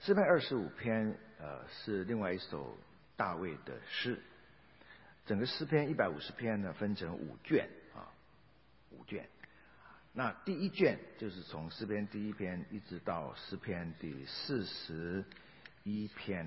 诗篇25篇是另外一首大卫的诗。整个诗篇150篇呢分成5卷5卷。那第一卷就是从诗篇第1篇一直到诗篇第41篇，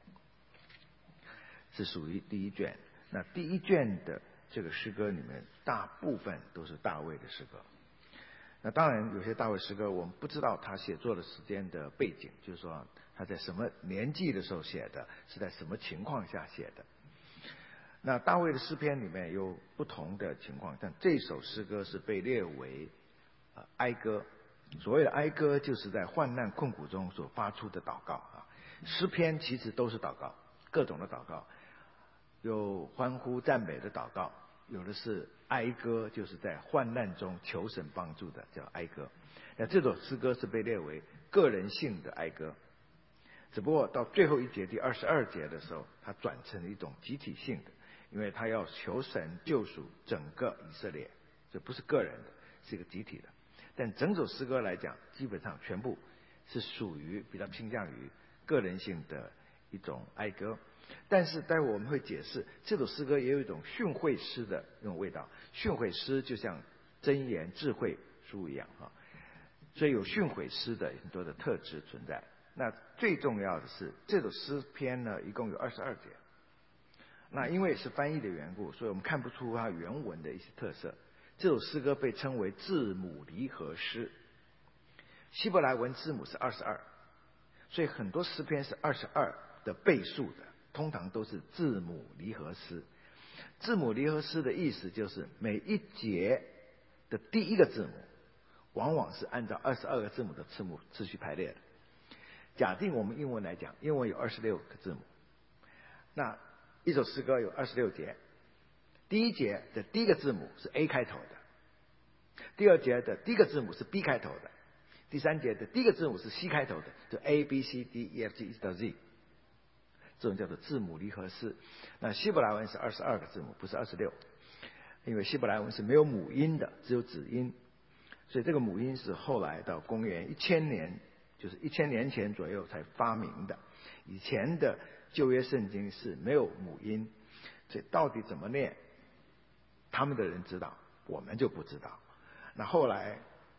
是属于第一卷。那第一卷的这个诗歌里面，大部分都是大卫的诗歌。那当然有些大卫诗歌我们不知道他写作的时间的背景，就是说他在什么年纪的时候写的，是在什么情况下写的。那大卫的诗篇里面有不同的情况，但这首诗歌是被列为哀歌。所谓的哀歌，就是在患难困苦中所发出的祷告啊。诗篇其实都是祷告，各种的祷告，有欢呼赞美的祷告，有的是哀歌，就是在患难中求神帮助的，叫哀歌。那这首诗歌是被列为个人性的哀歌，只不过到最后一节第22节的时候，它转成了一种集体性的，因为他要求神救赎整个以色列，这不是个人的，是一个集体的。但整首诗歌来讲，基本上全部是属于比较倾向于个人性的一种哀歌。但是待会我们会解释，这首诗歌也有一种训诲诗的那种味道。训诲诗就像箴言智慧书一样所以有训诲诗的很多的特质存在。那最重要的是，这首诗篇呢一共有22节。那因为是翻译的缘故，所以我们看不出它原文的一些特色。这首诗歌被称为字母离合诗，希伯来文字母是22，所以很多诗篇是22的倍数的，通常都是字母离合诗。字母离合诗的意思就是每一节的第一个字母往往是按照22个字母的次序排列的。假定我们英文来讲，英文有26个字母，那一首诗歌有26节，第一节的第一个字母是 A 开头的，第二节的第一个字母是 B 开头的，第三节的第一个字母是 C 开头的，就 A B C D E F G 一直到 Z， 这种叫做字母离合诗。那希伯来文是22个字母，不是26，因为希伯来文是没有母音的，只有子音，所以这个母音是后来到公元1000年，就是1000年前左右才发明的。以前的旧约圣经是没有母音，所以到底怎么念，他们的人知道，我们就不知道。那后来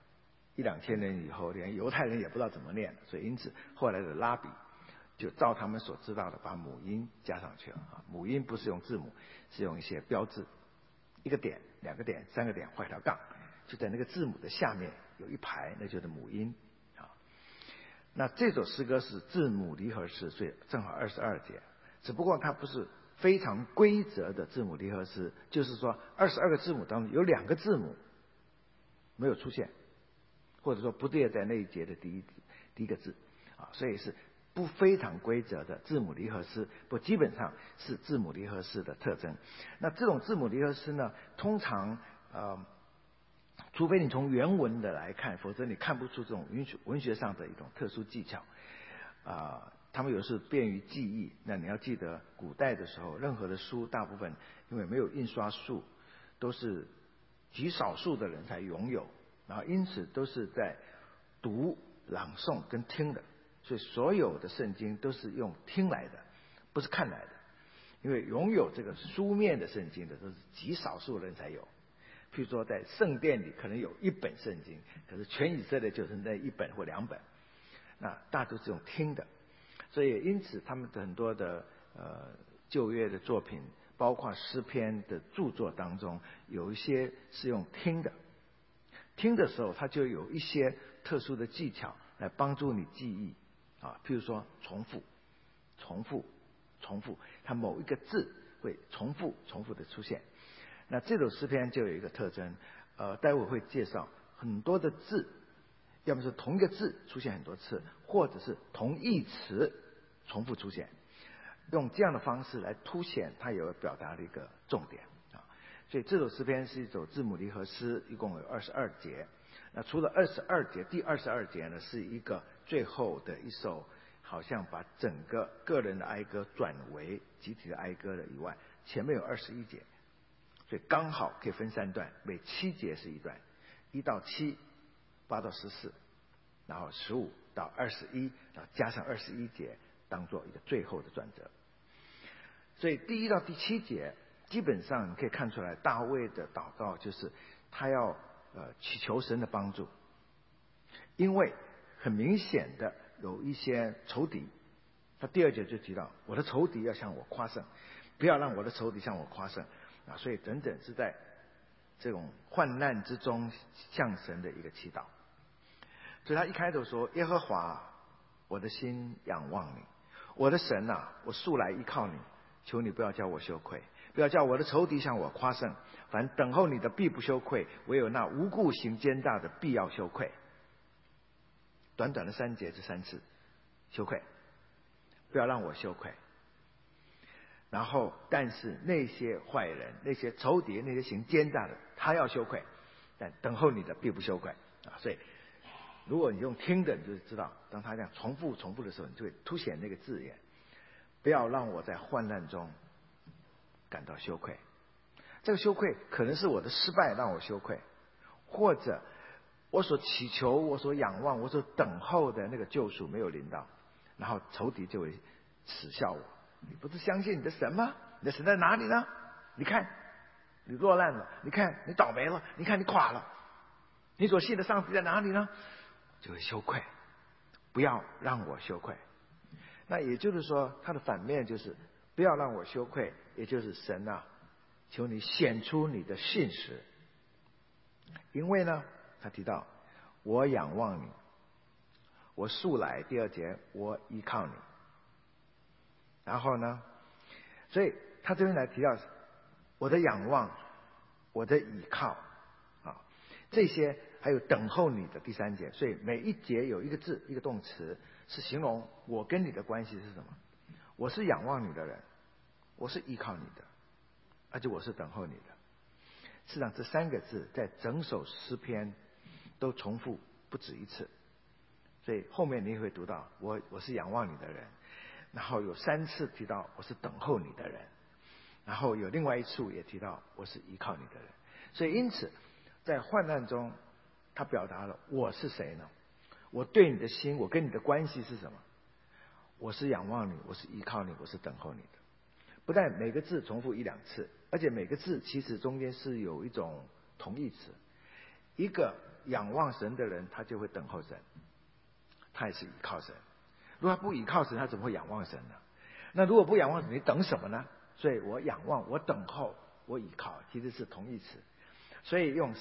1-2000年以后，连犹太人也不知道怎么念，所以因此后来的拉比就照他们所知道的把母音加上去了母音不是用字母，是用一些标志，一个点、2个点、3个点画一条杠，就在那个字母的下面有一排，那就是母音那这首诗歌是字母离合诗，所以正好22节，只不过它不是非常规则的字母离合诗，就是说22个字母当中有2个字母没有出现，或者说不列在那一节的第一个字所以是不非常规则的字母离合诗，不基本上是字母离合诗的特征。那这种字母离合诗呢，通常除非你从原文的来看，否则你看不出这种文学上的一种特殊技巧他们有时便于记忆。那你要记得，古代的时候任何的书大部分因为没有印刷术，都是极少数的人才拥有，然后因此都是在读、朗诵跟听的，所以所有的圣经都是用听来的，不是看来的。因为拥有这个书面的圣经的都是极少数人才有。譬如说在圣殿里可能有1本圣经，可是全以色列就是那1本或2本，那大都是用听的。所以因此他们的很多的旧约的作品，包括诗篇的著作当中，有一些是用听的。听的时候它就有一些特殊的技巧来帮助你记忆譬如说重复，它某一个字会重复的出现。那这首诗篇就有一个特征待会会介绍，很多的字要么是同一个字出现很多次，或者是同义词重复出现，用这样的方式来凸显它有表达的一个重点所以这首诗篇是一首字母离合诗，一共有22节。那除了22节，第22节呢是一个最后的一首好像把整个个人的哀歌转为集体的哀歌的以外，前面有21节，所以刚好可以分3段，每7节是一段，1到7，8到14，然后15 到21，然后加上21节，当做一个最后的转折。所以第1到第7节，基本上你可以看出来，大卫的祷告就是他要祈求神的帮助，因为很明显的有一些仇敌。他第2节就提到，我的仇敌要向我夸胜，不要让我的仇敌向我夸胜啊！所以整整是在这种患难之中向神的一个祈祷。所以他一开头说：耶和华，我的心仰望你，我的神啊，我素来依靠你，求你不要叫我羞愧，不要叫我的仇敌向我夸胜。凡等候你的必不羞愧，唯有那无故行奸诈的必要羞愧。短短的3节，这3次羞愧，不要让我羞愧。然后但是那些坏人，那些仇敌，那些行奸诈的，他要羞愧，但等候你的必不羞愧啊！所以如果你用听的，你就知道，当他这样重复的时候，你就会凸显那个字眼，不要让我在患难中感到羞愧。这个羞愧可能是我的失败让我羞愧，或者我所祈求、我所仰望、我所等候的那个救赎没有临到，然后仇敌就会耻笑我。你不是相信你的神吗？你的神在哪里呢？你看你落难了，你看你倒霉了，你看你垮了，你所信的上帝在哪里呢？就会羞愧，不要让我羞愧。那也就是说，它的反面就是不要让我羞愧，也就是神啊，求你显出你的信实。因为呢，他提到我仰望你，我素来第2节我依靠你。然后呢，所以他这边来提到我的仰望，我的倚靠啊，这些还有等候你的第3节。所以每一节有一个字，一个动词，是形容我跟你的关系是什么。我是仰望你的人，我是依靠你的，而且我是等候你的。事实上这3个字在整首诗篇都重复不止一次，所以后面你也会读到我是仰望你的人，然后有3次提到我是等候你的人，然后有另外一处也提到我是依靠你的人。所以因此在患难中他表达了我是谁呢？我对你的心，我跟你的关系是什么？我是仰望你，我是依靠你，我是等候你的。不但每个字重复1-2次，而且每个字其实中间是有一种同义词。一个仰望神的人，他就会等候神，他也是依靠神。如果他不依靠神，他怎么会仰望神呢？那如果不仰望神，你等什么呢？所以我仰望，我等候，我依靠，其实是同义词。所以用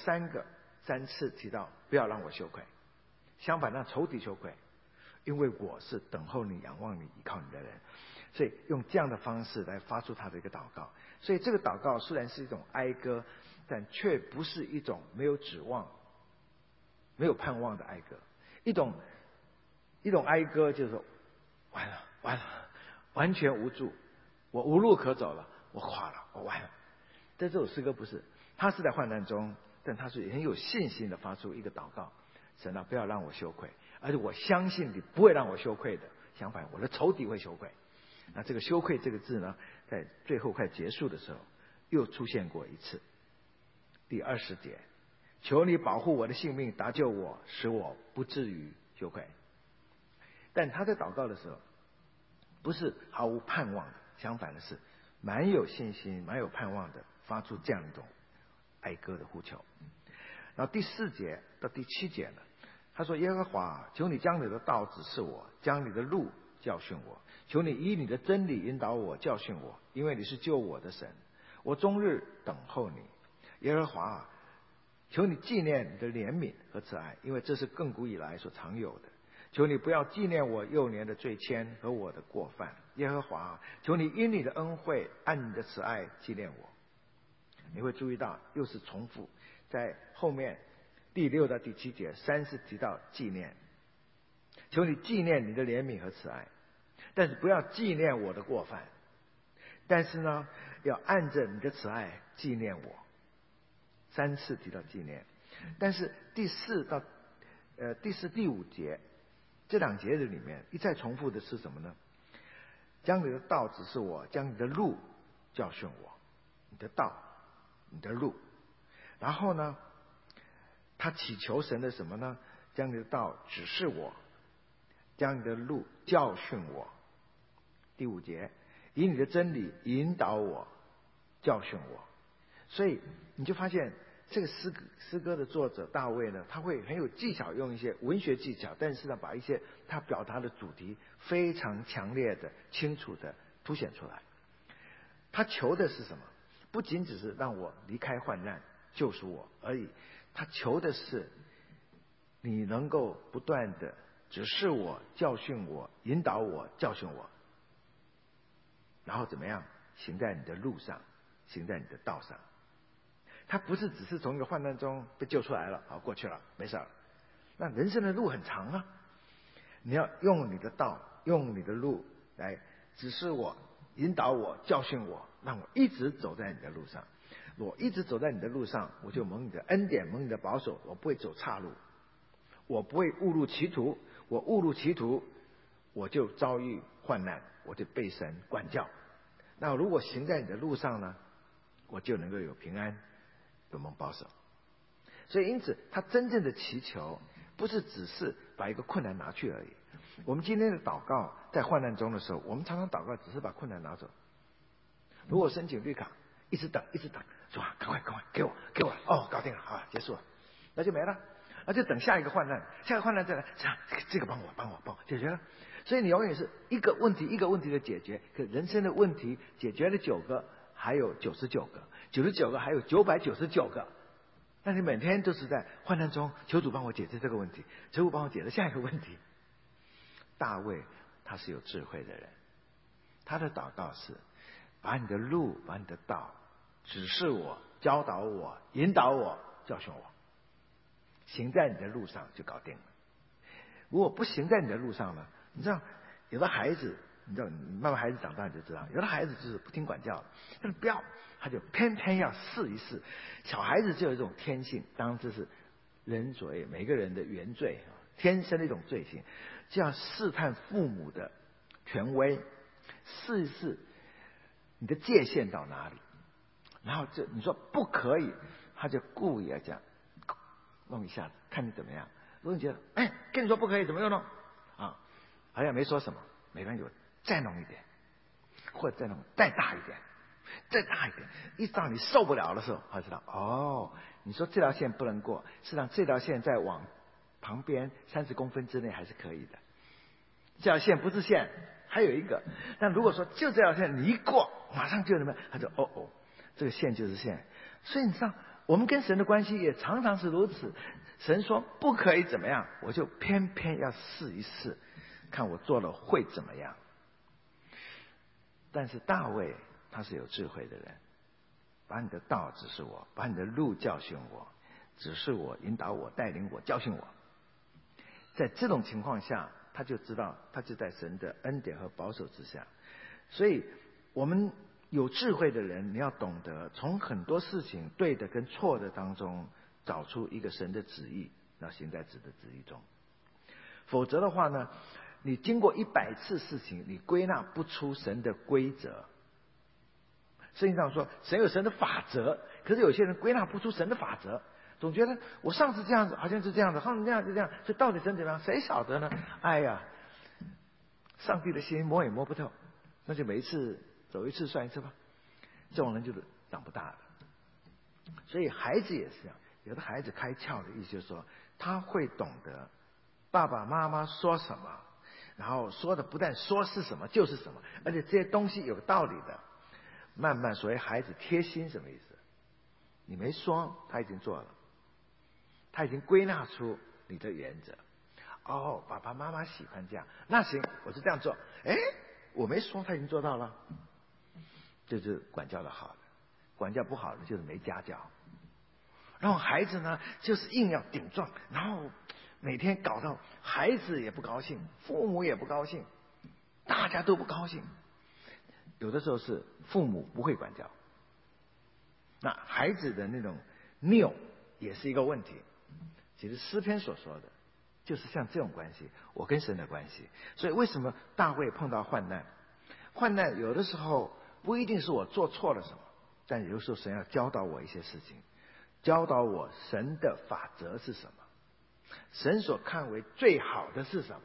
3次提到不要让我羞愧，相反让仇敌羞愧，因为我是等候你、仰望你、依靠你的人。所以用这样的方式来发出他的一个祷告。所以这个祷告虽然是一种哀歌，但却不是一种没有指望、没有盼望的哀歌。一种哀歌就是说完了，完全无助，我无路可走了，我垮了，我完了。但这首诗歌不是，他是在患难中，但他是很有信心的发出一个祷告：神啊，不要让我羞愧，而且我相信你不会让我羞愧的，相反我的仇敌会羞愧。那这个羞愧这个字呢，在最后快结束的时候又出现过一次。第20节，求你保护我的性命，搭救我，使我不至于羞愧。但他在祷告的时候不是毫无盼望的，相反的是蛮有信心、蛮有盼望的，发出这样一种哀歌的呼求。然后第4节到第7节呢，他说：耶和华，求你将你的道指示我，将你的路教训我，求你以你的真理引导我，教训我，因为你是救我的神，我终日等候你。耶和华，求你纪念你的怜悯和慈爱，因为这是亘古以来所常有的。求你不要纪念我幼年的罪愆和我的过犯。耶和华，求你因你的恩惠按你的慈爱纪念我。你会注意到又是重复，在后面第6到第7节3次提到纪念。求你纪念你的怜悯和慈爱，但是不要纪念我的过犯，但是呢要按着你的慈爱纪念我。3次提到纪念。但是第4、第5节这2节的里面一再重复的是什么呢？将你的道指示我，将你的路教训我。你的道，你的路。然后呢他祈求神的什么呢？将你的道指示我， 将你的路教训我。第5节，以你的真理引导我，教训我。所以你就发现这个诗歌的作者大卫呢，他会很有技巧，用一些文学技巧，但是呢，把一些他表达的主题非常强烈的、清楚的凸显出来。他求的是什么？不仅只是让我离开患难、救赎我而已，他求的是你能够不断的指示我、教训我、引导我、教训我，然后怎么样行在你的路上，行在你的道上。他不是只是从一个患难中被救出来了，好过去了，没事了。那人生的路很长啊，你要用你的道，用你的路来指示我、引导我、教训我，让我一直走在你的路上。我一直走在你的路上，我就蒙你的恩典，蒙你的保守，我不会走岔路，我不会误入歧途。我误入歧途，我就遭遇患难，我就被神管教。那如果行在你的路上呢，我就能够有平安，有蒙保守。所以因此他真正的祈求不是只是把一个困难拿去而已。我们今天的祷告在患难中的时候，我们常常祷告只是把困难拿走。如果申请绿卡，一直等说赶快给我哦，搞定了，好，结束了，那就没了，那就等下一个患难再来，这个帮我解决了。所以你永远是一个问题一个问题的解决，可人生的问题解决了9个，还有99个，99个还有999个。那你每天都是在患难中求主帮我解决这个问题，求主帮我解决下一个问题。大卫他是有智慧的人，他的祷告是把你的路，把你的道指示我、教导我、引导我、教训我，行在你的路上就搞定了。如果不行在你的路上呢，你知道有的孩子，你知道慢慢孩子长大你就知道，有的孩子就是不听管教，但是不要，他就偏偏要试一试。小孩子就有一种天性，当然这是人所谓每个人的原罪，天生的一种罪行，就要试探父母的权威，试一试你的界限到哪里。然后就你说不可以，他就故意要这样弄一下子，看你怎么样。如果你觉得跟你说不可以，怎么又弄啊？好像没说什么，没关系，我再弄一点，或者再弄再大一点，一直到你受不了的时候，他知道哦，你说这条线不能过，事实上这条线再往旁边30公分之内还是可以的。这条线不是线，还有一个。但如果说就这条线你一过，马上就什么，他就这个线就是线。所以你知道，我们跟神的关系也常常是如此。神说不可以怎么样，我就偏偏要试一试，看我做了会怎么样。但是大卫他是有智慧的人，把你的道指示我，把你的路教训我，指示我、引导我、带领我、教训我。在这种情况下，他就知道他就在神的恩典和保守之下。所以我们有智慧的人，你要懂得从很多事情对的跟错的当中找出一个神的旨意，那行在神的旨意中。否则的话呢，你经过100次事情，你归纳不出神的规则。圣经上说神有神的法则，可是有些人归纳不出神的法则，总觉得我上次这样子好像是这样子，上次这样是这样，所以到底神怎么样，谁晓得呢？哎呀，上帝的心摸也摸不透，那就每一次走一次算一次吧。这种人就是长不大的。所以孩子也是这样，有的孩子开窍的意思就是说，他会懂得爸爸妈妈说什么，然后说的不但说是什么就是什么，而且这些东西有道理的。慢慢，所谓孩子贴心什么意思？你没说，他已经做了，他已经归纳出你的原则。哦，爸爸妈妈喜欢这样，那行，我就这样做。我没说，他已经做到了。这是管教的好的，管教不好的就是没家教。然后孩子呢，就是硬要顶撞，然后每天搞到孩子也不高兴，父母也不高兴，大家都不高兴。有的时候是父母不会管教，那孩子的那种拗也是一个问题。其实诗篇所说的就是像这种关系，我跟神的关系。所以为什么大卫碰到患难？患难有的时候不一定是我做错了什么，但有的时候神要教导我一些事情，教导我神的法则是什么，神所看为最好的是什么。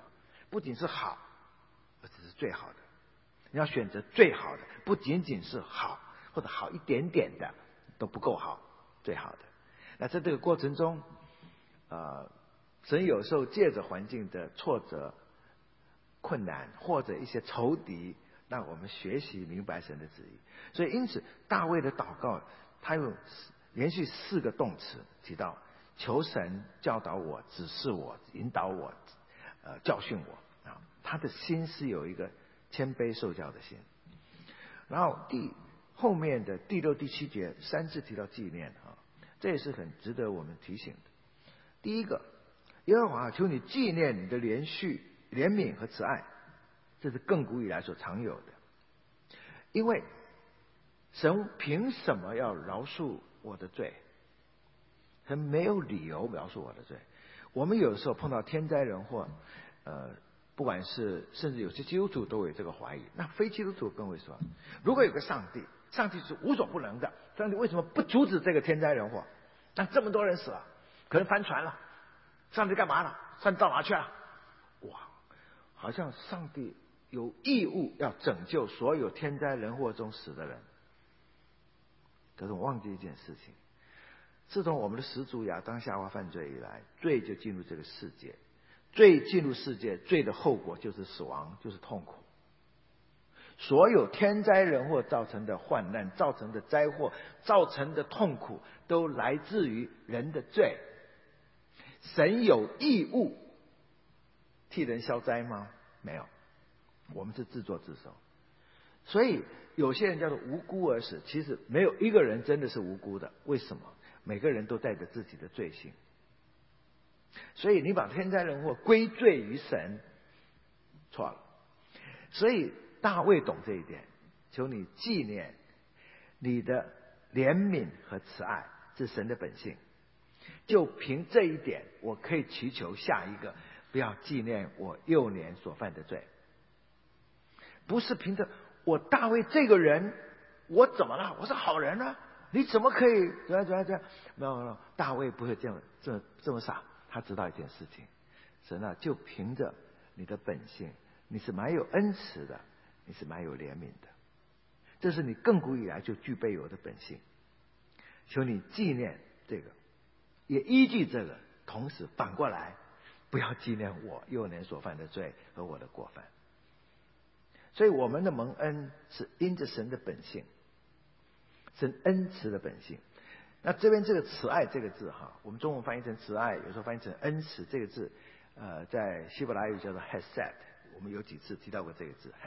不仅是好，而且是最好的。你要选择最好的，不仅仅是好，或者好一点点的都不够好，最好的。那在这个过程中，神有时候借着环境的挫折、困难或者一些仇敌，让我们学习明白神的旨意。所以因此大卫的祷告，他有连续4个动词提到求神教导我、指示我、引导我、教训我啊。他的心是有一个谦卑受教的心。然后后面的第6、第7节3次提到纪念啊，这也是很值得我们提醒的。第一个，耶和华求你纪念你的连续怜悯和慈爱，这是亘古以来所常有的。因为神凭什么要饶恕我的罪？神没有理由饶恕我的罪。我们有时候碰到天灾人祸，不管是甚至有些基督徒都有这个怀疑，那非基督徒更会说，如果有个上帝，上帝是无所不能的，上帝为什么不阻止这个天灾人祸？让这么多人死了，可能翻船了，上帝干嘛了？上帝到哪去了？哇，好像上帝有义务要拯救所有天灾人祸中死的人。可是我忘记一件事情，自从我们的始祖亚当夏娃犯罪以来，罪就进入这个世界，罪进入世界，罪的后果就是死亡，就是痛苦。所有天灾人祸造成的患难、造成的灾祸、造成的痛苦，都来自于人的罪。神有义务替人消灾吗？没有，我们是自作自受。所以有些人叫做无辜而死，其实没有一个人真的是无辜的。为什么？每个人都带着自己的罪性。所以你把天灾人祸归罪于神，错了。所以大卫懂这一点，求你纪念你的怜悯和慈爱，是神的本性。就凭这一点，我可以祈求下一个，不要纪念我幼年所犯的罪。不是凭着我大卫这个人，我怎么了？我是好人啊，你怎么可以这样？没有，大卫不会这么傻。他知道一件事情，神啊，就凭着你的本性，你是蛮有恩慈的，你是蛮有怜悯的，这是你亘古以来就具备有的本性。求你纪念这个，也依据这个，同时反过来，不要纪念我幼年所犯的罪和我的过犯。所以我们的蒙恩是因着神的本性，神恩慈的本性。那这边这个慈爱这个字哈，我们中文翻译成慈爱，有时候翻译成恩慈这个字，在希伯来语叫做 hesed， 我们有几次提到过这个字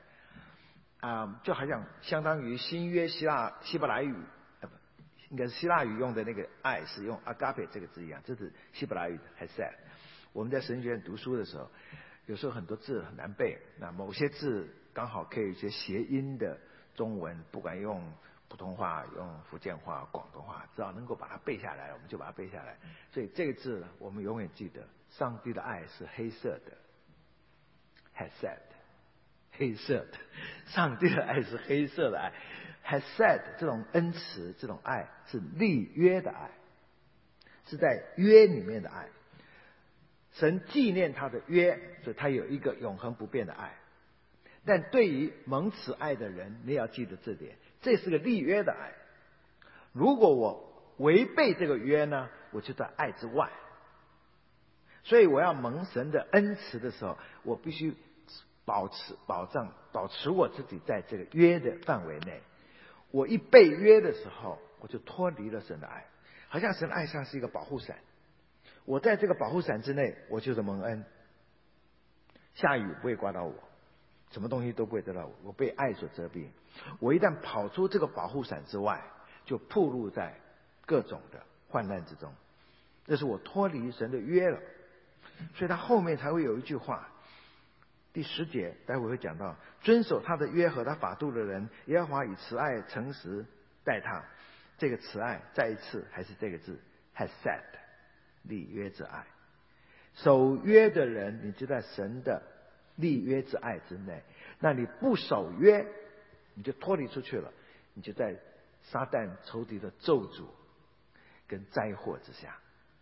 hesed，就好像相当于新约希伯来语，应该是希腊语用的那个爱是用 agape 这个字一样，这是希伯来语的 hesed。我们在神学院读书的时候，有时候很多字很难背，那某些字刚好可以一些谐音的中文，不管用普通话、用福建话、广东话，只要能够把它背下来，我们就把它背下来。所以这个字呢，我们永远记得，上帝的爱是黑色的 ，hesed， 黑色的，上帝的爱是黑色的爱 ，hesed 这种恩慈、这种爱是立约的爱，是在约里面的爱。神纪念他的约，所以他有一个永恒不变的爱。但对于蒙慈爱的人，你也要记得这点，这是个立约的爱。如果我违背这个约呢，我就在爱之外。所以我要蒙神的恩慈的时候，我必须保持我自己在这个约的范围内。我一被约的时候，我就脱离了神的爱，好像神的爱像是一个保护伞。我在这个保护伞之内，我就是蒙恩。下雨不会刮到我，什么东西都不会得到我，我被爱所遮蔽。我一旦跑出这个保护伞之外，就暴露在各种的患难之中，这是我脱离神的约了。所以他后面才会有一句话，第10节待会会讲到，遵守他的约和他法度的人，耶和华以慈爱诚实待他。这个慈爱再一次还是这个字 hesed， 立约之爱。守约的人，你就在神的立约之爱之内。那你不守约，你就脱离出去了，你就在撒旦仇敌的咒诅跟灾祸之下。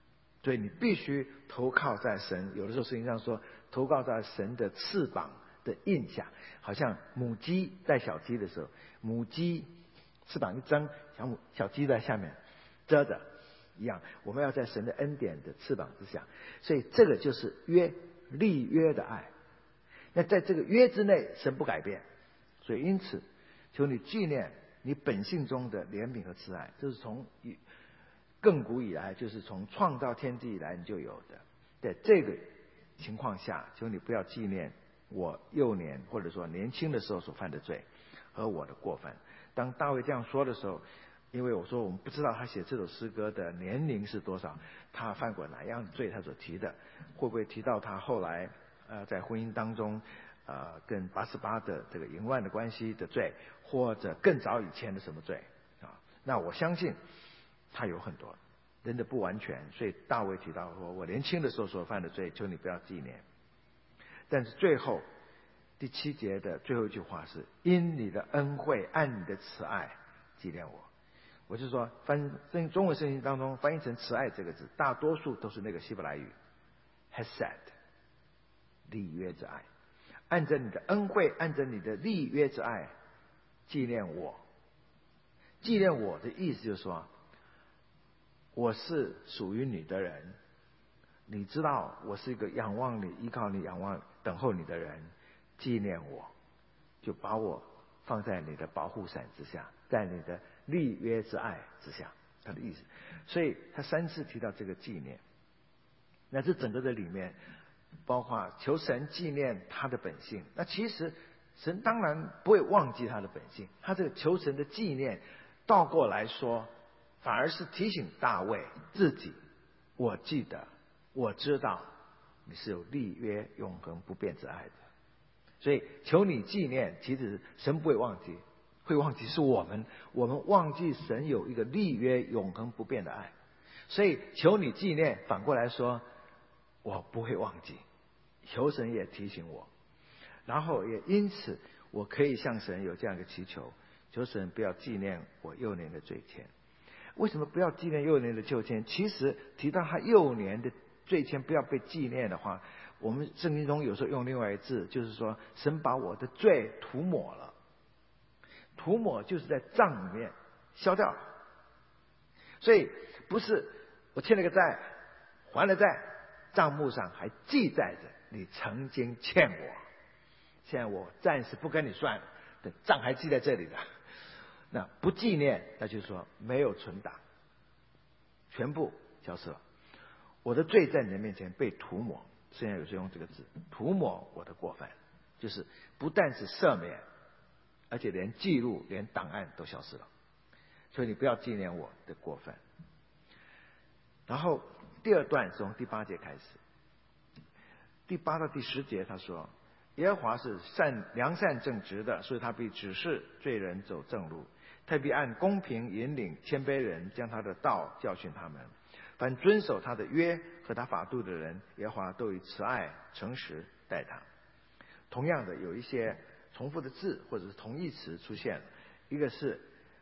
所以你必须投靠在神。有的时候圣经上说，投靠在神的翅膀的印下，好像母鸡带小鸡的时候，母鸡翅膀一张，小鸡在下面遮着一样。我们要在神的恩典的翅膀之下，所以这个就是立约的爱。那在这个约之内，神不改变，所以因此，求你纪念你本性中的怜悯和慈爱，这是从亘古以来，就是从创造天地以来你就有的。在这个情况下，求你不要纪念我幼年或者说年轻的时候所犯的罪和我的过犯。当大卫这样说的时候，因为我说我们不知道他写这首诗歌的年龄是多少，他犯过哪样的罪，他所提的会不会提到他后来在婚姻当中跟88的这个淫乱的关系的罪，或者更早以前的什么罪啊？那我相信他有很多人的不完全，所以大卫提到说，我年轻的时候所犯的罪，求你不要纪念。但是最后第7节的最后一句话是，因你的恩惠按你的慈爱纪念我。我就说中文圣经当中翻译成慈爱这个字，大多数都是那个希伯来语 hesed 立约之爱，按着你的恩惠，按着你的立约之爱纪念我。纪念我的意思就是说，我是属于你的人，你知道我是一个仰望你、依靠你、仰望等候你的人，纪念我，就把我放在你的保护伞之下，在你的立约之爱之下，他的意思。所以他3次提到这个纪念。那这整个的里面包括求神纪念他的本性。那其实神当然不会忘记他的本性，他这个求神的纪念倒过来说，反而是提醒大卫自己，我记得我知道你是有立约永恒不变之爱的。所以求你纪念，其实神不会忘记，会忘记是我们忘记神有一个立约永恒不变的爱。所以求你纪念，反过来说我不会忘记，求神也提醒我，然后也因此我可以向神有这样一个祈求，求神不要纪念我幼年的罪愆。为什么不要纪念幼年的罪愆？其实提到他幼年的罪愆不要被纪念的话，我们圣经中有时候用另外一个字，就是说神把我的罪涂抹了。涂抹就是在账里面消掉了。所以不是我欠了个债还了债，账目上还记载着你曾经欠我，现在我暂时不跟你算了，等账还记在这里的。那不纪念，那就是说没有存档，全部消失了。我的罪在你的面前被涂抹，现在有时用这个字，涂抹我的过犯，就是不但是赦免，而且连记录连档案都消失了。所以你不要纪念我的过犯。然后第2段从第8节开始，第8到第10节他说，耶和华是良善正直的，所以他必指示罪人走正路，他必按公平引领谦卑人，将他的道教训他们。凡遵守他的约和他法度的人，耶和华都以慈爱诚实待他。同样的，有一些重复的字或者是同义词出现了，一个是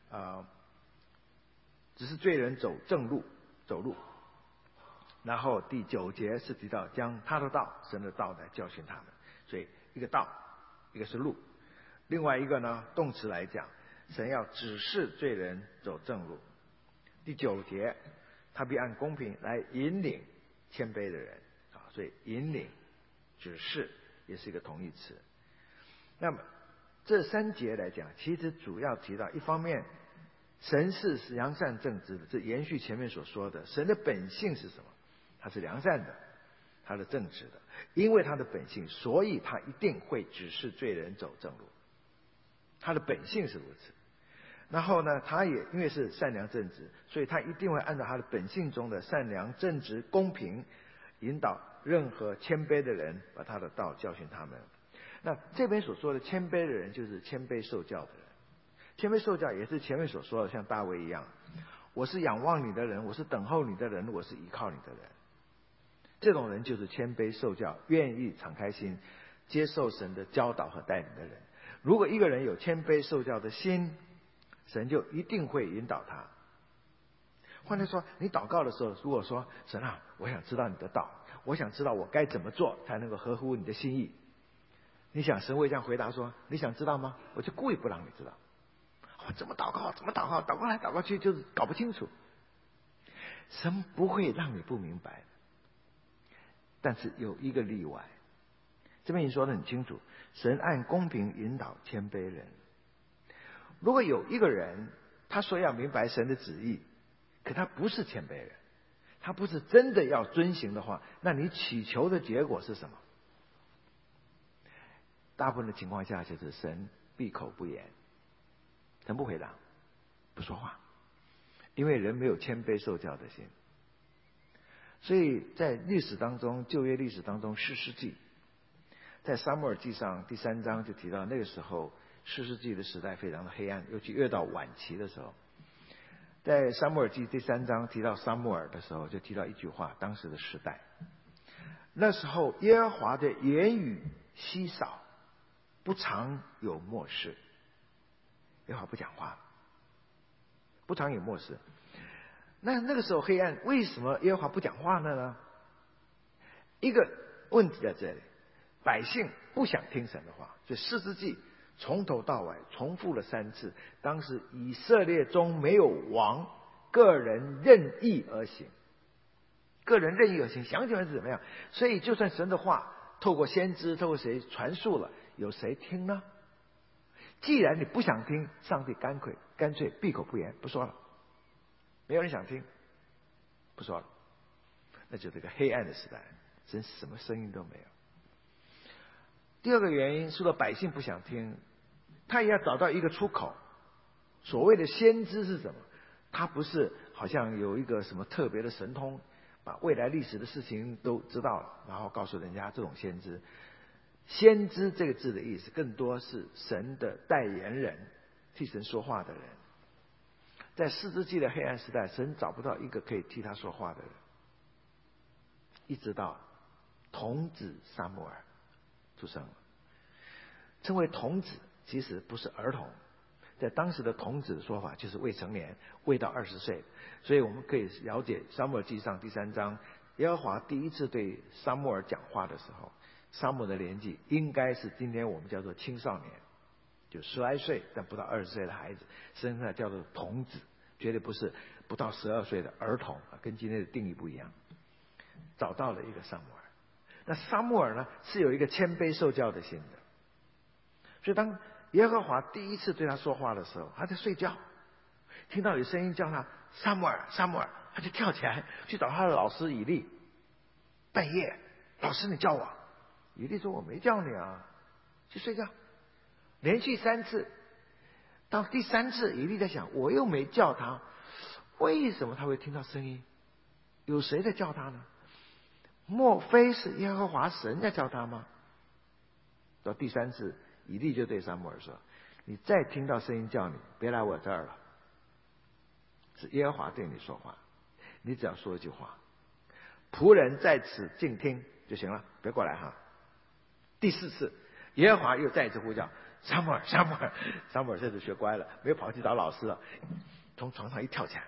只是罪人走正路走路，然后第9节是提到将他的道神的道来教训他们。所以一个道一个是路，另外一个呢动词来讲，神要指示罪人走正路。第9节他必按公平来引领谦卑的人所以引领指示也是一个同义词。那么这3节来讲，其实主要提到一方面神是良善正直的，这延续前面所说的，神的本性是什么？他是良善的，他是正直的，因为他的本性，所以他一定会指示罪人走正路，他的本性是如此。然后呢，他也因为是善良正直，所以他一定会按照他的本性中的善良正直公平，引导任何谦卑的人，把他的道教训他们。那这边所说的谦卑的人，就是谦卑受教的人。谦卑受教也是前面所说的，像大卫一样，我是仰望你的人，我是等候你的人，我是依靠你的人。这种人就是谦卑受教，愿意敞开心接受神的教导和带领的人。如果一个人有谦卑受教的心，神就一定会引导他， 换句话说，你祷告的时候，如果说神啊，我想知道你的道，我想知道我该怎么做才能够合乎你的心意，你想神会这样回答说，你想知道吗？我就故意不让你知道。我怎么祷告，祷告来祷告去，就是搞不清楚。神不会让你不明白，但是有一个例外，这边已经说得很清楚，神按公平引导谦卑人。如果有一个人他说要明白神的旨意，可他不是谦卑人，他不是真的要遵行的话，那你祈求的结果是什么？大部分的情况下就是神闭口不言，神不回答，不说话，因为人没有谦卑受教的心。所以在历史当中，旧约历史当中，士师记在撒母耳记上第3章就提到，那个时候士师记的时代非常的黑暗，尤其越到晚期的时候，在撒母耳记第3章提到撒母耳的时候，就提到一句话，当时的时代，那时候耶和华的言语稀少，不常有默示，耶和华不讲话，不常有默示。那个时候黑暗，为什么耶和华不讲话呢？一个问题在这里，百姓不想听神的话，所以士师记从头到尾重复了3次。当时以色列中没有王，个人任意而行，个人任意而行，想起来是怎么样？所以就算神的话透过先知，透过谁传述了，有谁听呢？既然你不想听，上帝干脆闭口不言，不说了，没有人想听，不说了，那就是个黑暗的时代，真什么声音都没有。第二个原因，除了百姓不想听，他也要找到一个出口。所谓的先知是什么？他不是好像有一个什么特别的神通，把未来历史的事情都知道了，然后告诉人家，这种先知。先知这个字的意思，更多是神的代言人，替神说话的人。在士师记的黑暗时代，神找不到一个可以替他说话的人，一直到童子撒母耳出生了。称为童子其实不是儿童，在当时的童子的说法就是未成年，未到20岁。所以我们可以了解撒母耳记上第3章，耶和华第一次对撒母耳讲话的时候，撒母耳的年纪应该是今天我们叫做青少年，就10来岁但不到20岁的孩子，身上叫做童子，绝对不是不到12岁的儿童，跟今天的定义不一样。找到了一个撒母耳，那撒母耳呢是有一个谦卑受教的心的，所以当耶和华第一次对他说话的时候，他在睡觉，听到有声音叫他撒母耳，撒母耳，他就跳起来去找他的老师以利。半夜，老师你叫我，以利说我没叫你啊，去睡觉。连续3次，到第3次，以利在想，我又没叫他，为什么他会听到声音？有谁在叫他呢？莫非是耶和华神在叫他吗？到第3次，以利就对撒母耳说，你再听到声音叫你，别来我这儿了，是耶和华对你说话，你只要说一句话，仆人在此静听就行了，别过来哈。第4次，耶和华又再一次呼叫撒母耳，撒母耳，撒母耳这次学乖了，没有跑去找老师了，从床上一跳起来，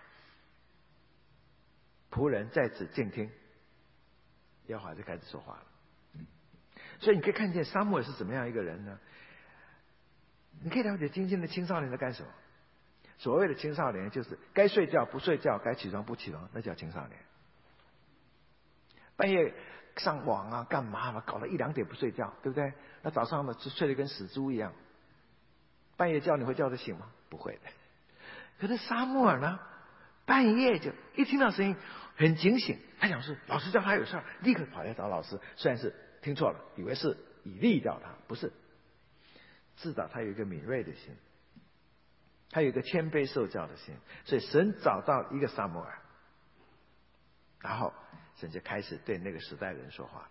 仆人在此静听，耶和华就开始说话了。所以你可以看见撒母耳是怎么样一个人呢？你可以了解今天的青少年在干什么。所谓的青少年就是该睡觉不睡觉，该起床不起床，那叫青少年。半夜上网啊干嘛嘛，搞到1、2点不睡觉，对不对？那早上呢就睡得跟死猪一样。半夜叫你会叫得醒吗？不会的。可是撒母耳呢，半夜就一听到声音很警醒，他想说老师叫他有事儿，立刻跑来找老师。虽然是听错了，以为是以利叫他，不是。至少他有一个敏锐的心，他有一个谦卑受教的心，所以神找到一个撒母耳，然后神就开始对那个时代人说话了。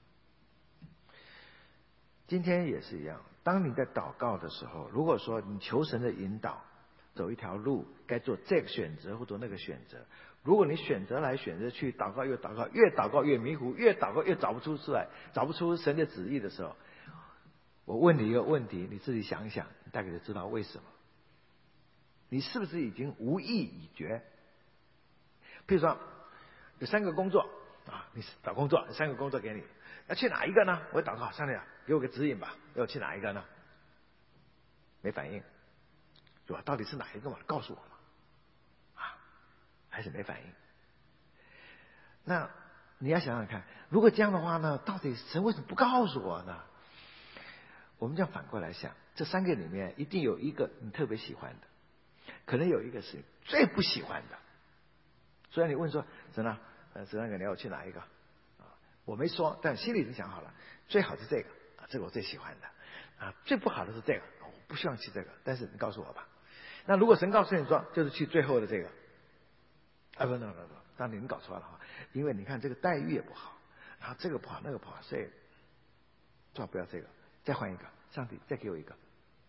今天也是一样，当你在祷告的时候，如果说你求神的引导，走一条路，该做这个选择或做那个选择，如果你选择来选择去，祷告越祷告，越祷告越迷糊，越祷告越找不出来，找不出神的旨意的时候，我问你一个问题，你自己想一想，你大概就知道为什么。你是不是已经无意已决？ 譬如说有3个工作啊，你找工作，3个工作给你，要去哪一个呢？我祷告，上帝啊，给我个指引吧，要去哪一个呢？没反应，主啊，到底是哪一个嘛？告诉我嘛。啊，还是没反应。那你要想想看，如果这样的话呢，到底神为什么不告诉我呢？我们这样反过来想，这3个里面一定有一个你特别喜欢的，可能有一个是你最不喜欢的。虽然你问说神啊，这3个你要我去哪一个？啊，我没说，但心里已经想好了，最好是这个，这个我最喜欢的。啊，最不好的是这个，我不希望去这个，但是你告诉我吧。那如果神告诉你说，就是去最后的这个，啊不，当然你搞错了哈，因为你看这个待遇也不好，然后这个不好那个不好，所以最好不要这个，再换一个，上帝再给我一个。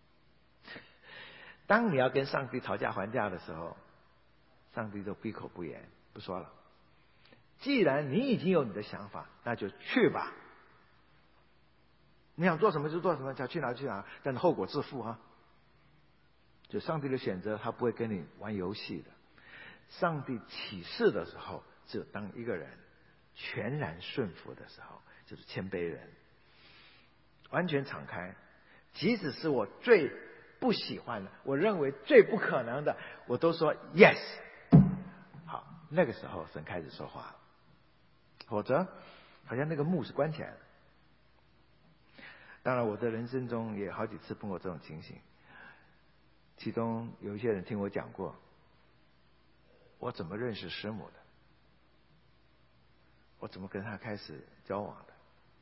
当你要跟上帝讨价还价的时候，上帝就闭口不言，不说了。既然你已经有你的想法，那就去吧。你想做什么就做什么，想去哪就去哪，但是后果自负哈。就上帝的选择，他不会跟你玩游戏的。上帝启示的时候，只有当一个人全然顺服的时候，就是谦卑人，完全敞开。即使是我最不喜欢的，我认为最不可能的，我都说 yes。好，那个时候神开始说话了，否则好像那个幕是关起来的。当然，我的人生中也好几次碰过这种情形，其中有一些人听我讲过，我怎么认识师母的，我怎么跟她开始交往的。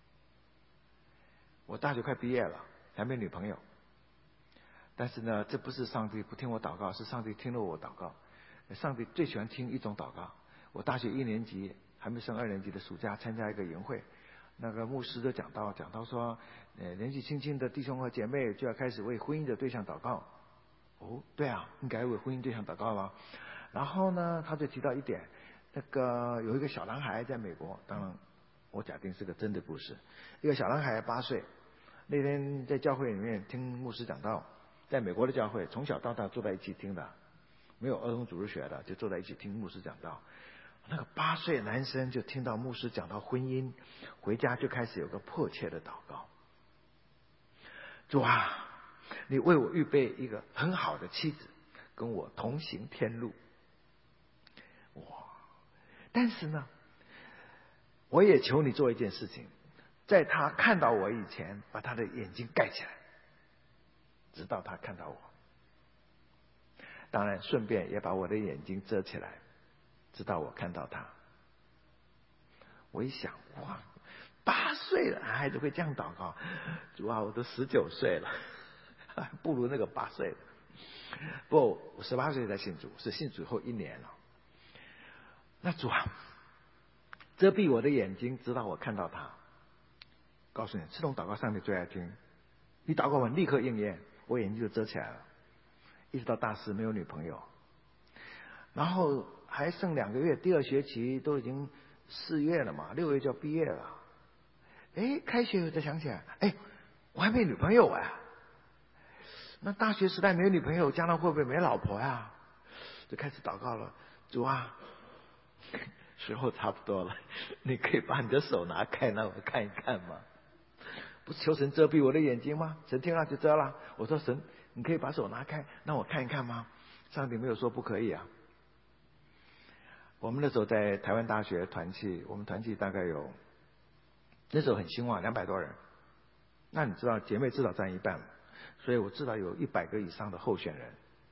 我大学快毕业了，还没女朋友。但是呢，这不是上帝不听我祷告，是上帝听了我祷告。上帝最喜欢听一种祷告。我大学1年级还没升2年级的暑假，参加一个营会，那个牧师就讲到说，年纪轻轻的弟兄和姐妹就要开始为婚姻的对象祷告。哦，对啊，应该为婚姻对象祷告了。然后呢，他就提到一点，那个有一个小男孩在美国，当然我假定是个真的故事。一个小男孩8岁，那天在教会里面听牧师讲道，在美国的教会从小到大坐在一起听的，没有儿童主日学的，就坐在一起听牧师讲道。那个8岁男生就听到牧师讲到婚姻，回家就开始有个迫切的祷告：主啊，你为我预备一个很好的妻子，跟我同行天路。哇！但是呢，我也求你做一件事情，在他看到我以前，把他的眼睛盖起来，直到他看到我。当然，顺便也把我的眼睛遮起来，直到我看到他。我一想，哇，8岁了孩子会这样祷告，主啊，我都19岁了，不如那个8岁的。不，我18岁才信主，是信主后1年了。那主啊，遮蔽我的眼睛，直到我看到他。告诉你，这种祷告上帝最爱听。你祷告完立刻应验，我眼睛就遮起来了。一直到大4没有女朋友，然后还剩2个月，第2学期都已经4月了嘛，6月就要毕业了。开学我才想起来，我还没女朋友啊。那大学时代没有女朋友，将来会不会没老婆呀？就开始祷告了，主啊，时候差不多了，你可以把你的手拿开，让我看一看吗？不是求神遮蔽我的眼睛吗？神听了就遮了。我说神，你可以把手拿开，让我看一看吗？上帝没有说不可以啊。我们那时候在台湾大学团契，我们团契大概有，那时候很兴旺，200多人。那你知道姐妹至少占一半，所以我至少有100个以上的候选人。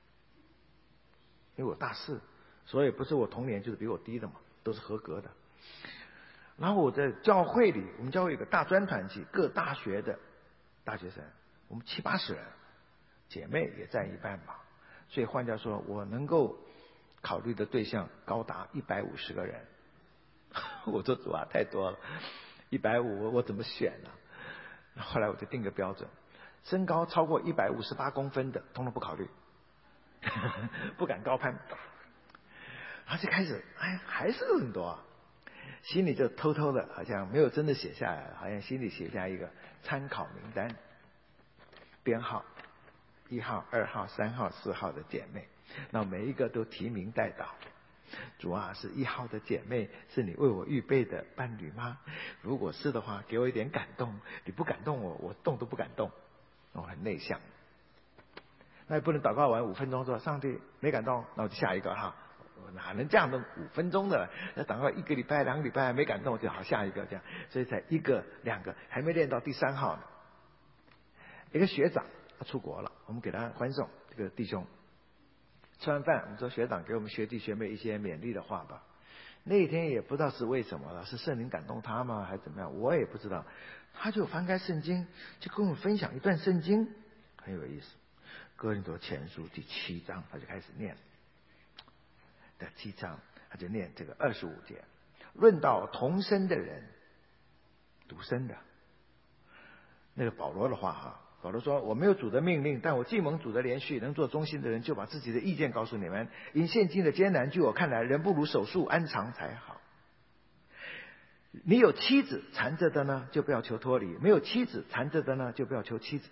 因为我大4，所以不是我同年就是比我低的嘛，都是合格的。然后我在教会里，我们教会有个大专团契，各大学的大学生，我们70、80人，姐妹也占一半吧。所以换句话说，我能够考虑的对象高达150个人。我说主啊，太多了，150我怎么选呢？后来我就定个标准，身高超过158公分的，统统不考虑，不敢高攀。然后就开始，还是很多。心里就偷偷的，好像没有真的写下来，好像心里写下一个参考名单，编号1号、2号、3号、4号的姐妹，那每一个都提名带到。 主啊，是1号的姐妹，是你为我预备的伴侣吗？如果是的话，给我一点感动。你不感动我，我动都不敢动。我很内向。那也不能祷告完5分钟说上帝没感动，那我就下一个哈。我哪能这样的5分钟的？要祷告1个礼拜、2个礼拜没感动就好，下一个这样。所以才1个、2个，还没练到第3号呢。一个学长他出国了，我们给他欢送这个弟兄。吃完饭，我们说学长给我们学弟学妹一些勉励的话吧。那一天也不知道是为什么了，是圣灵感动他吗，还是怎么样？我也不知道。他就翻开圣经，就跟我们分享一段圣经，很有意思。哥林多前书第7章，他就开始念。第7章，他就念这个25节，论到同生的人，独生的。那个保罗的话哈。保罗说：“我没有主的命令，但我既蒙主的连续，能做忠心的人，就把自己的意见告诉你们。因现今的艰难，据我看来，人不如手术安藏才好。你有妻子缠着的呢，就不要求脱离；没有妻子缠着的呢，就不要求妻子。”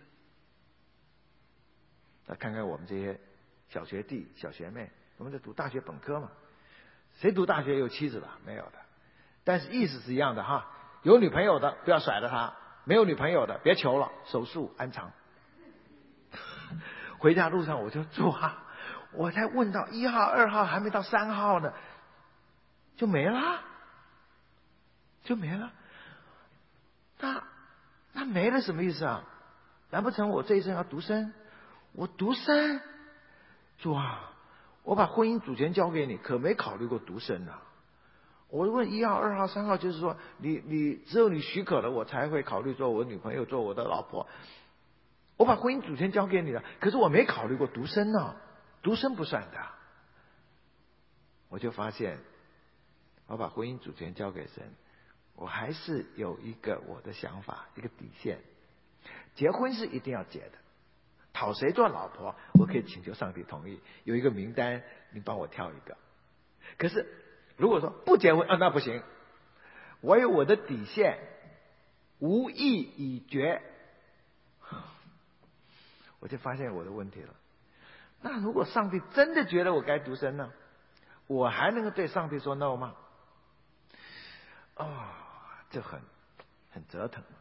那看看我们这些小学弟、小学妹，我们在读大学本科嘛，谁读大学有妻子的？没有的。但是意思是一样的哈，有女朋友的不要甩了他。没有女朋友的别求了，手术安藏。回家路上我就主啊，我才问到1号、2号，还没到3号呢，就没了，就没了。那没了什么意思啊？难不成我这一生要独身？我独身，主啊，我把婚姻主权交给你，可没考虑过独身啊。我问1号、2号、3号，就是说你只有你许可了，我才会考虑做我女朋友，做我的老婆。我把婚姻主权交给你了，可是我没考虑过独身呢，独身不算的。我就发现，我把婚姻主权交给神，我还是有一个我的想法，一个底线。结婚是一定要结的，讨谁做老婆，我可以请求上帝同意，有一个名单，你帮我挑一个。可是如果说不结婚啊，那不行，我有我的底线，无意已决，我就发现我的问题了。那如果上帝真的觉得我该独身呢，我还能够对上帝说 no 吗？这很折腾。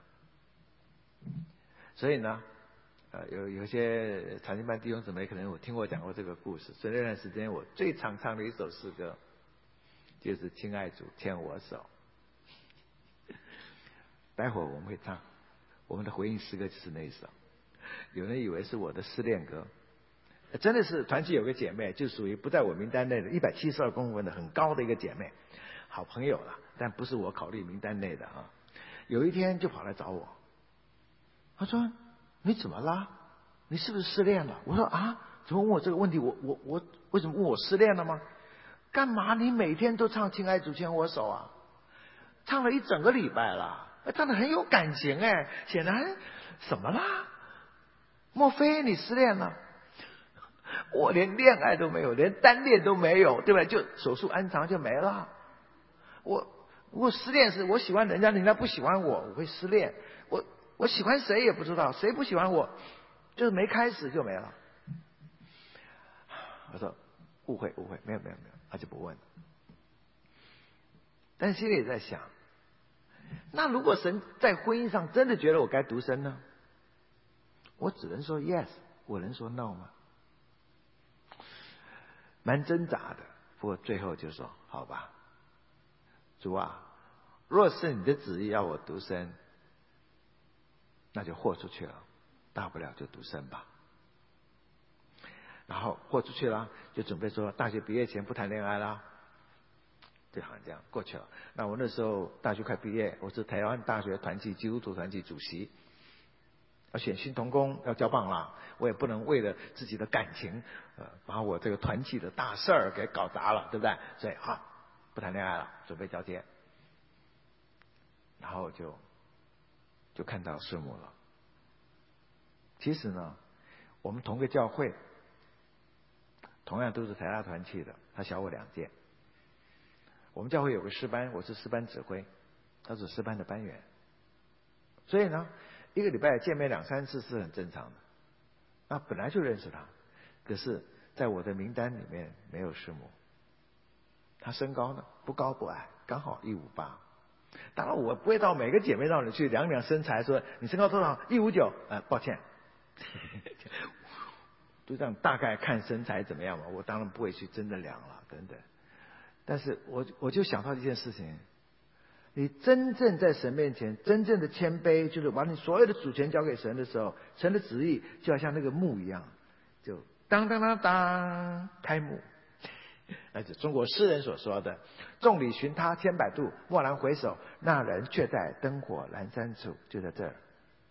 所以呢，有些长经班弟兄姊妹可能有听我讲过这个故事。所以那段时间我最常唱的一首诗歌，就是亲爱主牵我手。待会儿我们会唱，我们的回应诗歌就是那一首。有人以为是我的失恋歌，真的是团契有个姐妹，就属于不在我名单内的172公分的很高的一个姐妹，好朋友了，但不是我考虑名单内的啊。有一天就跑来找我，他说：“你怎么了？你是不是失恋了？”我说：“啊，怎么问我这个问题？我为什么问我失恋了吗？干嘛你每天都唱亲爱主牵我手啊？唱了1整个礼拜了。”唱得很有感情哎，显然什么啦？莫非你失恋了？我连恋爱都没有，连单恋都没有，对吧？就手术安藏就没了。我失恋是我喜欢人家，人家不喜欢我，我会失恋。我喜欢谁也不知道，谁不喜欢我，就是没开始就没了。我说误会，没有，他就不问。但是心里也在想，那如果神在婚姻上真的觉得我该独身呢？我只能说 yes， 我能说 no 吗？蛮挣扎的，不过最后就说好吧，主啊，若是你的旨意要我独身，那就豁出去了，大不了就独身吧。然后豁出去了，就准备说大学毕业前不谈恋爱啦，就好像这样过去了。那我那时候大学快毕业，我是台湾大学团契基督徒团契主席，要选新同工，要交棒啦，我也不能为了自己的感情，把我这个团契的大事儿给搞砸了，对不对？所以不谈恋爱了，准备交接。然后就看到师母了。其实呢，我们同个教会，同样都是台大团契的，他小我2届。我们教会有个诗班，我是诗班指挥，他是诗班的班员。所以呢，1个礼拜见面2、3次是很正常的。那本来就认识他，可是在我的名单里面没有师母。 她身高呢不高不矮，刚好158。当然我不会到每个姐妹那里去量量身材，说你身高多少，159，抱歉，就这样大概看身材怎么样嘛，我当然不会去真的量了等等。但是我就想到一件事情，你真正在神面前真正的谦卑，就是把你所有的主权交给神的时候，神的旨意就好像那个幕一样，就当当当当开幕。而且中国诗人所说的众里寻他千百度，蓦然回首，那人却在灯火阑珊处，就在这儿。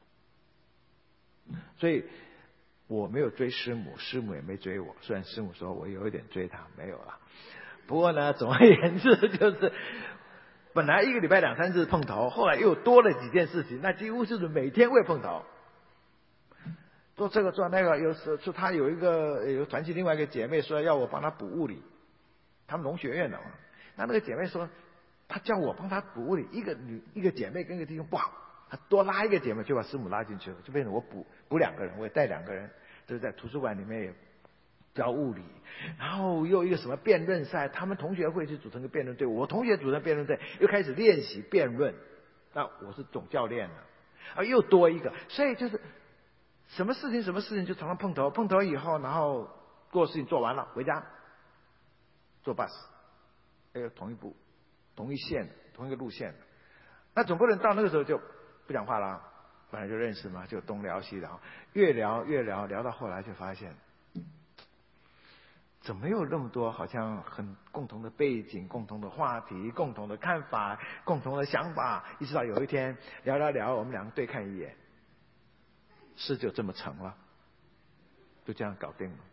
所以我没有追师母，师母也没追我，虽然师母说我有一点追她，没有啦。不过呢，总而言之就是本来1个礼拜2、3次碰头，后来又多了几件事情，那几乎就是每天会碰头，做这个做那个。有时说他有团契另外一个姐妹说要我帮她补物理，他们农学院的嘛，那个姐妹说她叫我帮她补物理，一个姐妹跟一个弟兄不好，她多拉一个姐妹就把师母拉进去了，就变成我补2个人，我也带2个人，就是在图书馆里面也教物理，然后又一个什么辩论赛，他们同学会去组成个辩论队，我同学组成辩论队，又开始练习辩论，那我是总教练了，又多一个，所以就是什么事情就常常碰头以后，然后做事情做完了回家坐 bus， 同一部同一线同一个路线，那总不能到那个时候就不讲话了，本来就认识嘛，就东聊西聊，越聊聊到后来就发现怎么有那么多好像很共同的背景、共同的话题、共同的看法、共同的想法，一直到有一天聊，我们2个对看一眼，事就这么成了，就这样搞定了。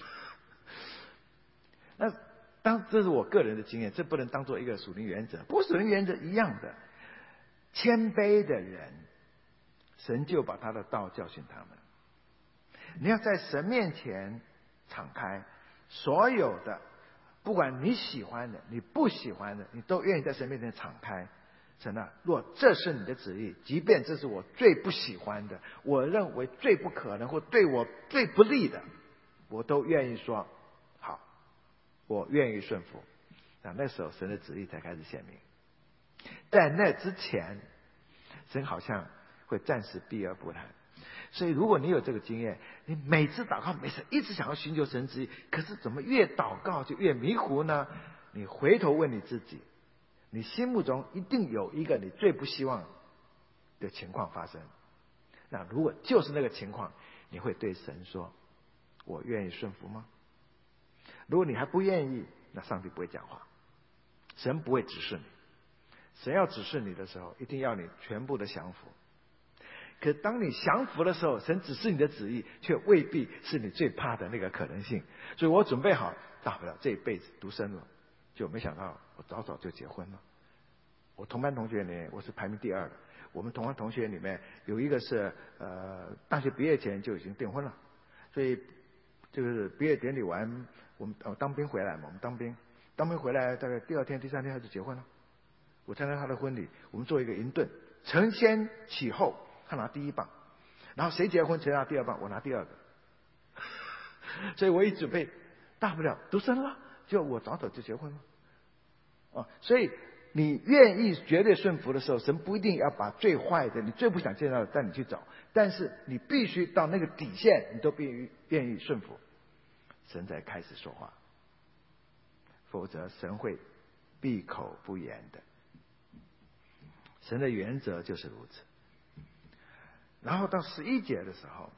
那这是我个人的经验，这不能当做一个属灵原则。不过属灵原则一样的，谦卑的人，神就把他的道教训他们。你要在神面前敞开，所有的不管你喜欢的你不喜欢的，你都愿意在神面前敞开。神啊，若这是你的旨意，即便这是我最不喜欢的，我认为最不可能或对我最不利的，我都愿意说好，我愿意顺服。那时候神的旨意才开始显明。在那之前，神好像会暂时避而不谈。所以如果你有这个经验，你每次祷告每次一直想要寻求神旨意，可是怎么越祷告就越迷糊呢？你回头问你自己，你心目中一定有一个你最不希望的情况发生。那如果就是那个情况，你会对神说我愿意顺服吗？如果你还不愿意，那上帝不会讲话，神不会指示你。神要指示你的时候，一定要你全部的降服。可当你降服的时候，神指示你的旨意，却未必是你最怕的那个可能性。所以我准备好，大不了这一辈子独身了，就没想到我早就结婚了。我同班同学里面，我是排名第2的。我们同班同学里面有一个是大学毕业前就已经订婚了，所以就是毕业典礼完，我们当兵回来嘛，我们当兵回来大概第2天、第3天他就结婚了。我参加他的婚礼，我们做一个营队，承先启后，他拿第1棒，然后谁结婚谁拿第2棒，我拿第2个。所以我一准备，大不了独身了，就我早就结婚了。所以你愿意绝对顺服的时候，神不一定要把最坏的、你最不想见到的带你去找，但是你必须到那个底线，你都愿意顺服，神才开始说话，否则神会闭口不言的。神的原则就是如此。然后到11节的时候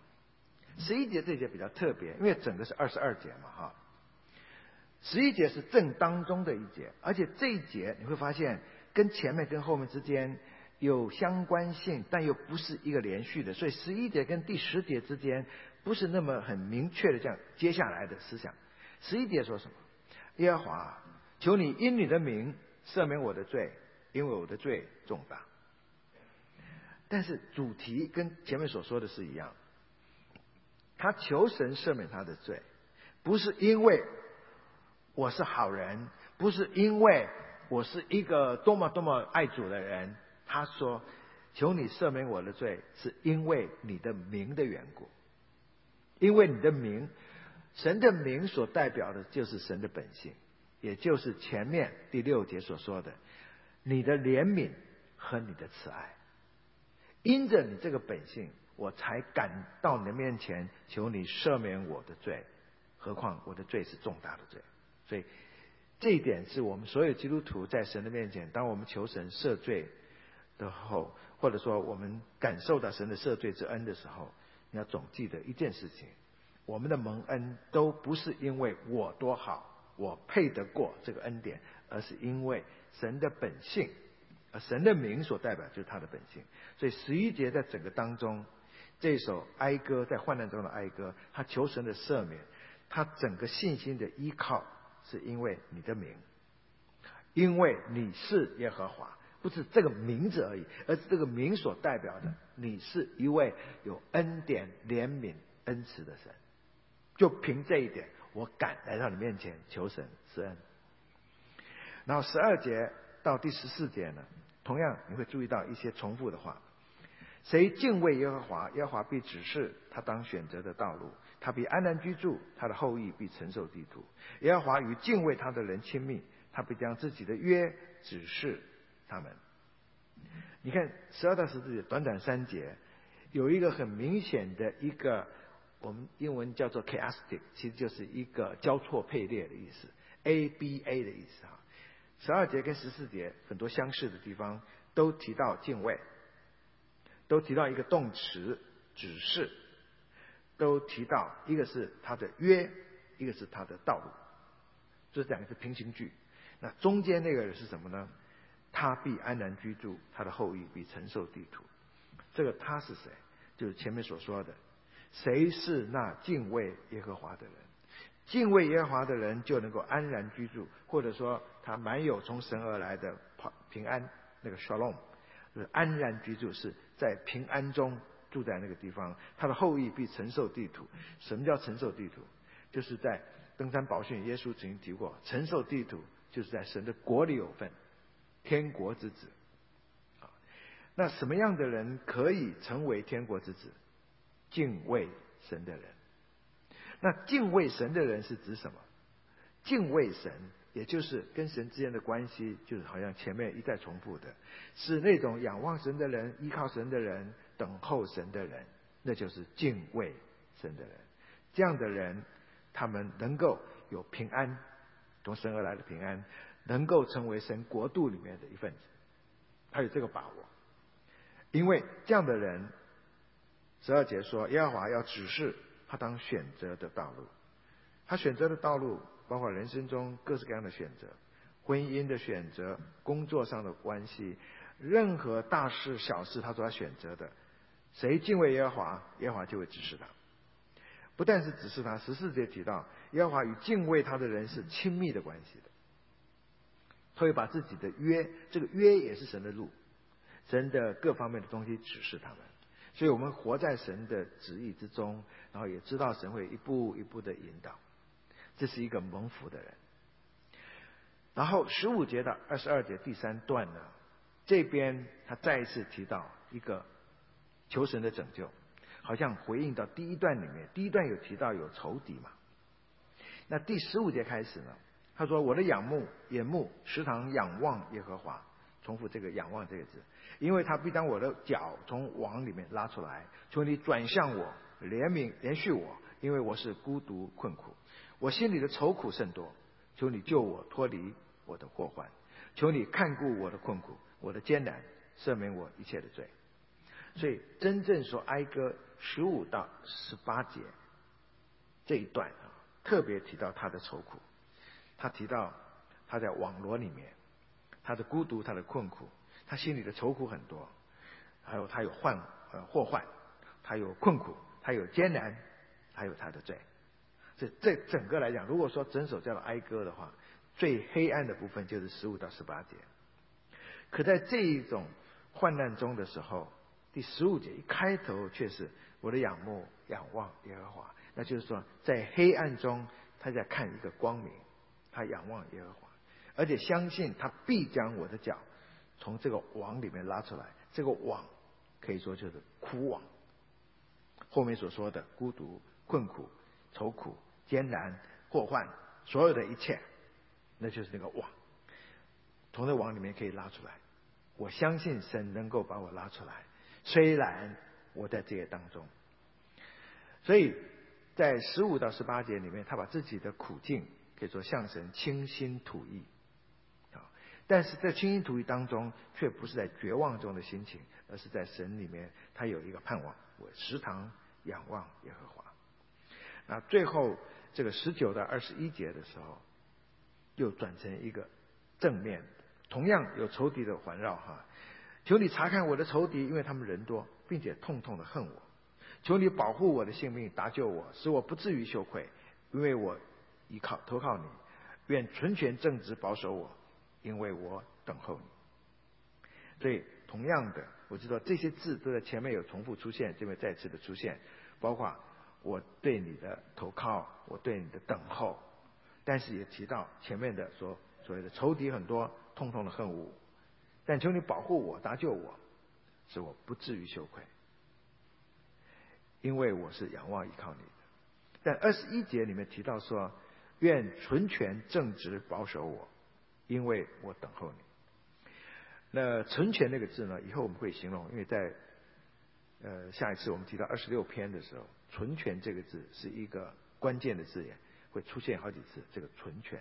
，11节这一节比较特别，因为整个是22节嘛，哈。11节是正当中的一节，而且这一节你会发现跟前面跟后面之间有相关性，但又不是一个连续的，所以11节跟第10节之间不是那么很明确的这样接下来的思想。11节说什么？耶和华，求你因你的名赦免我的罪，因为我的罪重大。但是主题跟前面所说的是一样，他求神赦免他的罪，不是因为我是好人，不是因为我是一个多么多么爱主的人。他说求你赦免我的罪，是因为你的名的缘故。因为你的名，神的名所代表的就是神的本性， 也就是前面第6节所说的，你的怜悯和你的慈爱，因着你这个本性，我才敢到你的面前求你赦免我的罪，何况我的罪是重大的罪。所以这一点是我们所有基督徒在神的面前，当我们求神赦罪的后，或者说我们感受到神的赦罪之恩的时候，你要总记得一件事情，我们的蒙恩都不是因为我多好，我配得过这个恩典，而是因为神的本性，而神的名所代表就是他的本性。所以11节在整个当中，这首哀歌，在患难中的哀歌，他求神的赦免，他整个信心的依靠是因为你的名，因为你是耶和华，不是这个名字而已，而是这个名所代表的，你是一位有恩典、怜悯、恩慈的神。就凭这一点，我敢来到你面前求神施恩。然后12节到第14节呢，同样你会注意到一些重复的话。谁敬畏耶和华，耶和华必指示他当选择的道路，他必安然居住，他的后裔必承受地土。耶和华与敬畏他的人亲密，他必将自己的约指示他们。你看12到14节短短3节，有一个很明显的一个，我们英文叫做 chiastic， 其实就是一个交错配列的意思， ABA 的意思啊。12节跟14节很多相似的地方，都提到敬畏，都提到一个动词指示，都提到一个是他的约，一个是他的道路，这两个是平行句。那中间那个是什么呢？他必安然居住，他的后裔必承受地土。这个他是谁？就是前面所说的，谁是那敬畏耶和华的人？敬畏耶和华的人就能够安然居住，或者说他满有从神而来的平安，那个 shalom， 就是安然居住，是在平安中住在那个地方。他的后裔必承受地土。什么叫承受地土？就是在登山宝训，耶稣曾经提过，承受地土就是在神的国里有份，天国之子。那什么样的人可以成为天国之子？敬畏神的人。那敬畏神的人是指什么？敬畏神，也就是跟神之间的关系，就是好像前面一再重复的，是那种仰望神的人、依靠神的人、等候神的人，那就是敬畏神的人。这样的人，他们能够有平安，从神而来的平安，能够成为神国度里面的一份子，他有这个把握。因为这样的人，12节说耶和华要指示他当选择的道路。他选择的道路包括人生中各式各样的选择，婚姻的选择，工作上的关系，任何大事小事他都要选择的。谁敬畏耶和华，耶和华就会指示他。不但是指示他，14节提到耶和华与敬畏他的人是亲密的关系的，他会把自己的约，这个约也是神的路，神的各方面的东西指示他们。所以我们活在神的旨意之中，然后也知道神会一步一步的引导，这是一个蒙福的人。然后15节到22节第3段呢，这边他再一次提到一个求神的拯救，好像回应到第1段里面，第1段有提到有仇敌嘛。那第15节开始呢，他说我的眼目时常仰望耶和华，重复这个仰望这个字，因为他必将我的脚从网里面拉出来，求你转向我，怜恤我，因为我是孤独困苦，我心里的愁苦甚多，求你救我脱离我的祸患，求你看顾我的困苦，我的艰难，赦免我一切的罪。所以真正说哀歌15到18节这一段啊，特别提到他的愁苦，他提到他在网罗里面，他的孤独，他的困苦，他心里的愁苦很多，还有他有祸患，他有困苦，他有艰难，还有他的罪。这整个来讲，如果说整首叫做哀歌的话，最黑暗的部分就是15到18节。可在这一种患难中的时候，第15节一开头却是我的仰望耶和华，那就是说在黑暗中他在看一个光明，他仰望耶和华，而且相信他必将我的脚从这个网里面拉出来。这个网可以说就是苦网，后面所说的孤独、困苦、愁苦、艰难、祸患，所有的一切。 那就是那个网，从那网里面可以拉出来。我相信神能够把我拉出来，虽然我在这些当中。所以在15到18节里面，他把自己的苦境可以说向神倾心吐意，但是在倾心吐意当中，却不是在绝望中的心情，而是在神里面，他有一个盼望，我时常仰望耶和华。那最后这个19到21节的时候，又转成一个正面，同样有仇敌的环绕哈。求你查看我的仇敌，因为他们人多，并且痛痛的恨我。求你保护我的性命，搭救我，使我不至于羞愧，因为我投靠你。愿纯全正直保守我，因为我等候你。所以同样的，我知道这些字都在前面有重复出现，这边再次的出现，包括我对你的投靠，我对你的等候，但是也提到前面的所谓的仇敌很多，痛痛的恨恶，但求你保护我，搭救我，使我不至于羞愧，因为我是仰望依靠你的。但21节里面提到说，愿纯全正直保守我，因为我等候你。那纯全那个字呢，以后我们会形容，因为在下一次我们提到26篇的时候，纯全这个字是一个关键的字眼，会出现好几次，这个纯全。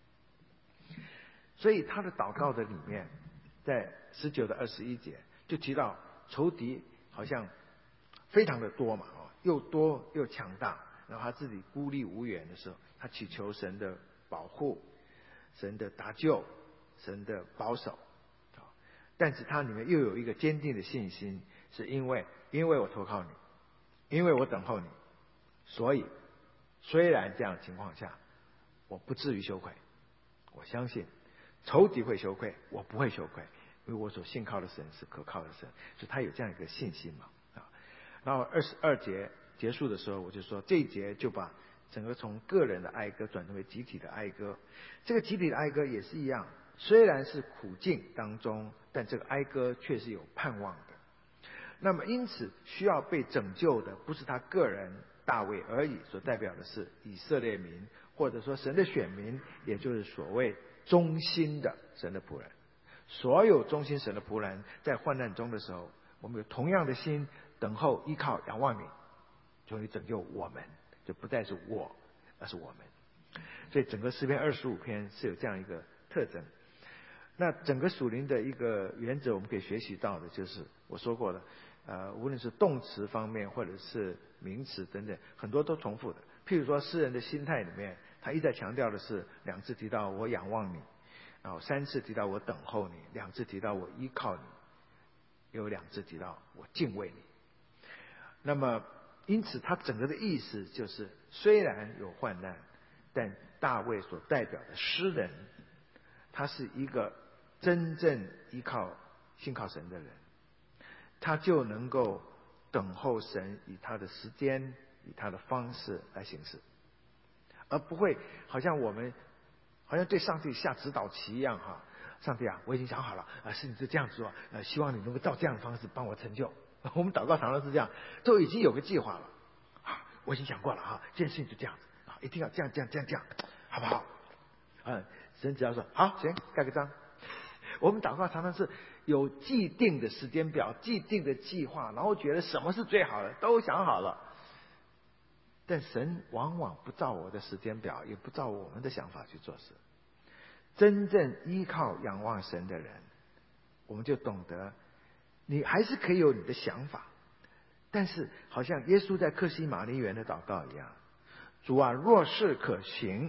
所以他的祷告的里面，在19到21节就提到仇敌好像非常的多嘛，又多又强大，然后他自己孤立无援的时候，他祈求神的保护，神的搭救，神的保守。但是他里面又有一个坚定的信心，是因为我投靠你，因为我等候你，所以虽然这样的情况下，我不至于羞愧。我相信仇敌会羞愧，我不会羞愧，因为我所信靠的神是可靠的神，所以他有这样一个信心嘛。然后22节结束的时候，我就说这一节就把整个从个人的哀歌转成为集体的哀歌。这个集体的哀歌也是一样，虽然是苦境当中，但这个哀歌却是有盼望的。那么因此需要被拯救的不是他个人大卫而已，所代表的是以色列民，或者说神的选民，也就是所谓忠心的神的仆人。所有忠心神的仆人在患难中的时候，我们有同样的心，等候依靠仰望你，求你拯救我们，就不再是我，而是我们。所以整个诗篇25篇是有这样一个特征。那整个属灵的一个原则，我们可以学习到的就是我说过的，无论是动词方面或者是名词等等，很多都重复的。譬如说诗人的心态里面，他一再强调的是2次提到我仰望你，然后3次提到我等候你，2次提到我依靠你，有2次提到我敬畏你。那么因此他整个的意思就是，虽然有患难，但大卫所代表的诗人，他是一个真正信靠神的人，他就能够等候神以他的时间，以他的方式来行事，而不会好像对上帝下指导棋一样哈。上帝啊，我已经想好了，是你就这样做，希望你能够照这样的方式帮我成就。我们祷告常常是这样，都已经有个计划了，我已经想过了哈，这件事情就这样子一定要这样，好不好？神只要说好，行，盖个章。我们祷告常常是有既定的时间表、既定的计划，然后觉得什么是最好的，都想好了。但神往往不照我的时间表，也不照我们的想法去做事。真正依靠仰望神的人，我们就懂得，你还是可以有你的想法，但是好像耶稣在客西马尼园的祷告一样，主啊，若是可行。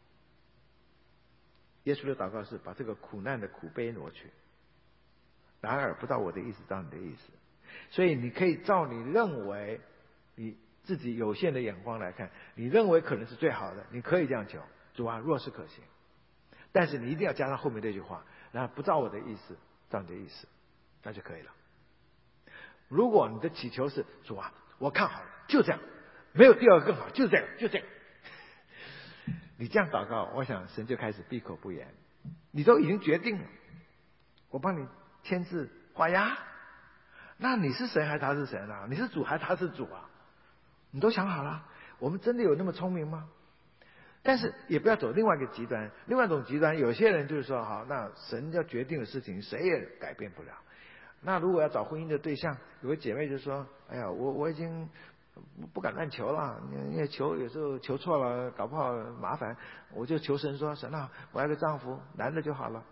耶稣的祷告是把这个苦难的苦杯挪去，然而不照我的意思，照你的意思。所以你可以照你认为你自己有限的眼光来看，你认为可能是最好的，你可以这样求，主啊，若是可行。但是你一定要加上后面这句话，然后不照我的意思，照你的意思，那就可以了。如果你的祈求是主啊，我看好了，就这样，没有第二个更好，就这样，你这样祷告，我想神就开始闭口不言。你都已经决定了，我帮你签字画押，那你是神还是他是神啊？你是主还是他是主啊？你都想好了？我们真的有那么聪明吗？ 但是也不要走另外一个极端，另外一种极端，有些人就是说，好，那神要决定的事情，谁也改变不了。那如果要找婚姻的对象，有个姐妹就说，哎呀，我已经不敢乱求了，因为求有时候求错了，搞不好麻烦，我就求神说，神啊，我要个丈夫，男的就好了。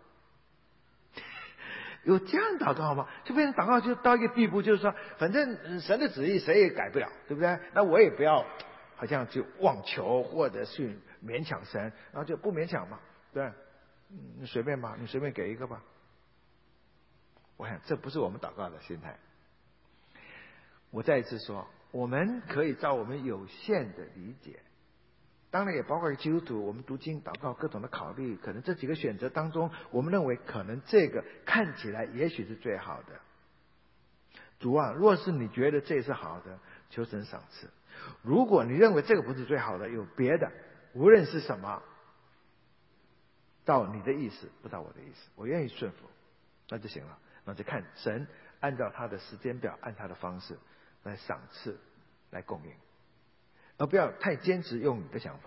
有这样祷告吗？就变成祷告就到一个地步，就是说，反正神的旨意谁也改不了，对不对？那我也不要好像就妄求或者去勉强神，然后就不勉强嘛，对，你随便吧，你随便给一个吧。我想这不是我们祷告的心态。我再一次说，我们可以照我们有限的理解，当然也包括基督徒，我们读经祷告各种的考虑，可能这几个选择当中，我们认为可能这个看起来也许是最好的。主啊，若是你觉得这是好的，求神赏赐。如果你认为这个不是最好的，有别的，无论是什么，照你的意思，不照我的意思，我愿意顺服，那就行了。那就看神按照他的时间表，按他的方式来赏赐，来供应，而不要太坚持用你的想法。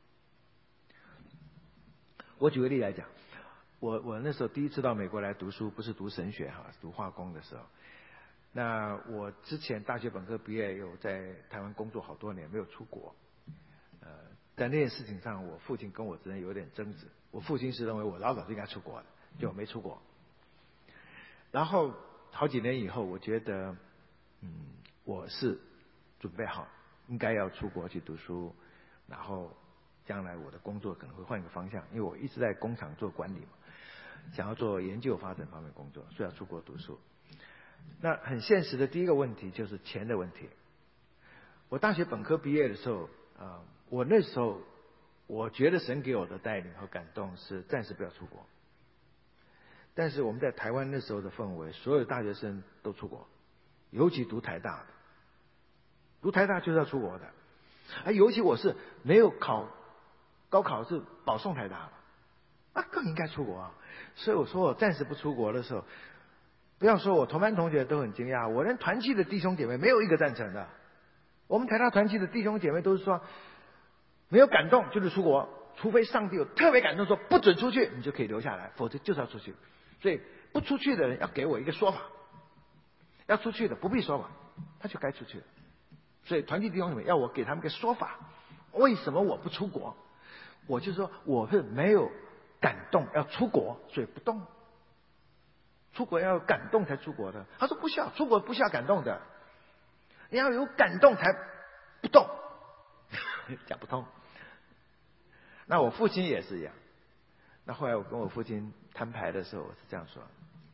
我举个例来讲，我那时候第一次到美国来读书，不是读神学哈，读化工的时候。那我之前大学本科毕业，有在台湾工作好多年，没有出国。在那件事情上，我父亲跟我之间有点争执。我父亲是认为我老早就应该出国的，就没出国。然后好几年以后，我觉得，我是准备好应该要出国去读书，然后将来我的工作可能会换一个方向，因为我一直在工厂做管理嘛，想要做研究发展方面工作，所以要出国读书。那很现实的第一个问题就是钱的问题。我大学本科毕业的时候，我那时候我觉得神给我的带领和感动是暂时不要出国。但是我们在台湾那时候的氛围，所有的大学生都出国，尤其读台大的，读台大就是要出国的，尤其我是没有考高考是保送台大的，那更应该出国啊。所以我说我暂时不出国的时候，不要说我同班同学都很惊讶，我连团契的弟兄姐妹没有一个赞成的。我们台大团契的弟兄姐妹都是说，没有感动就是出国，除非上帝有特别感动说不准出去，你就可以留下来，否则就是要出去。所以不出去的人要给我一个说法，要出去的不必说法，他就该出去了。所以团契弟兄姐妹要我给他们个说法，为什么我不出国？我就说我是没有感动要出国，所以不动。出国要有感动才出国的。他说不需要，出国不需要感动的，你要有感动才不动。讲不通。那我父亲也是一样。那后来我跟我父亲摊牌的时候，我是这样说：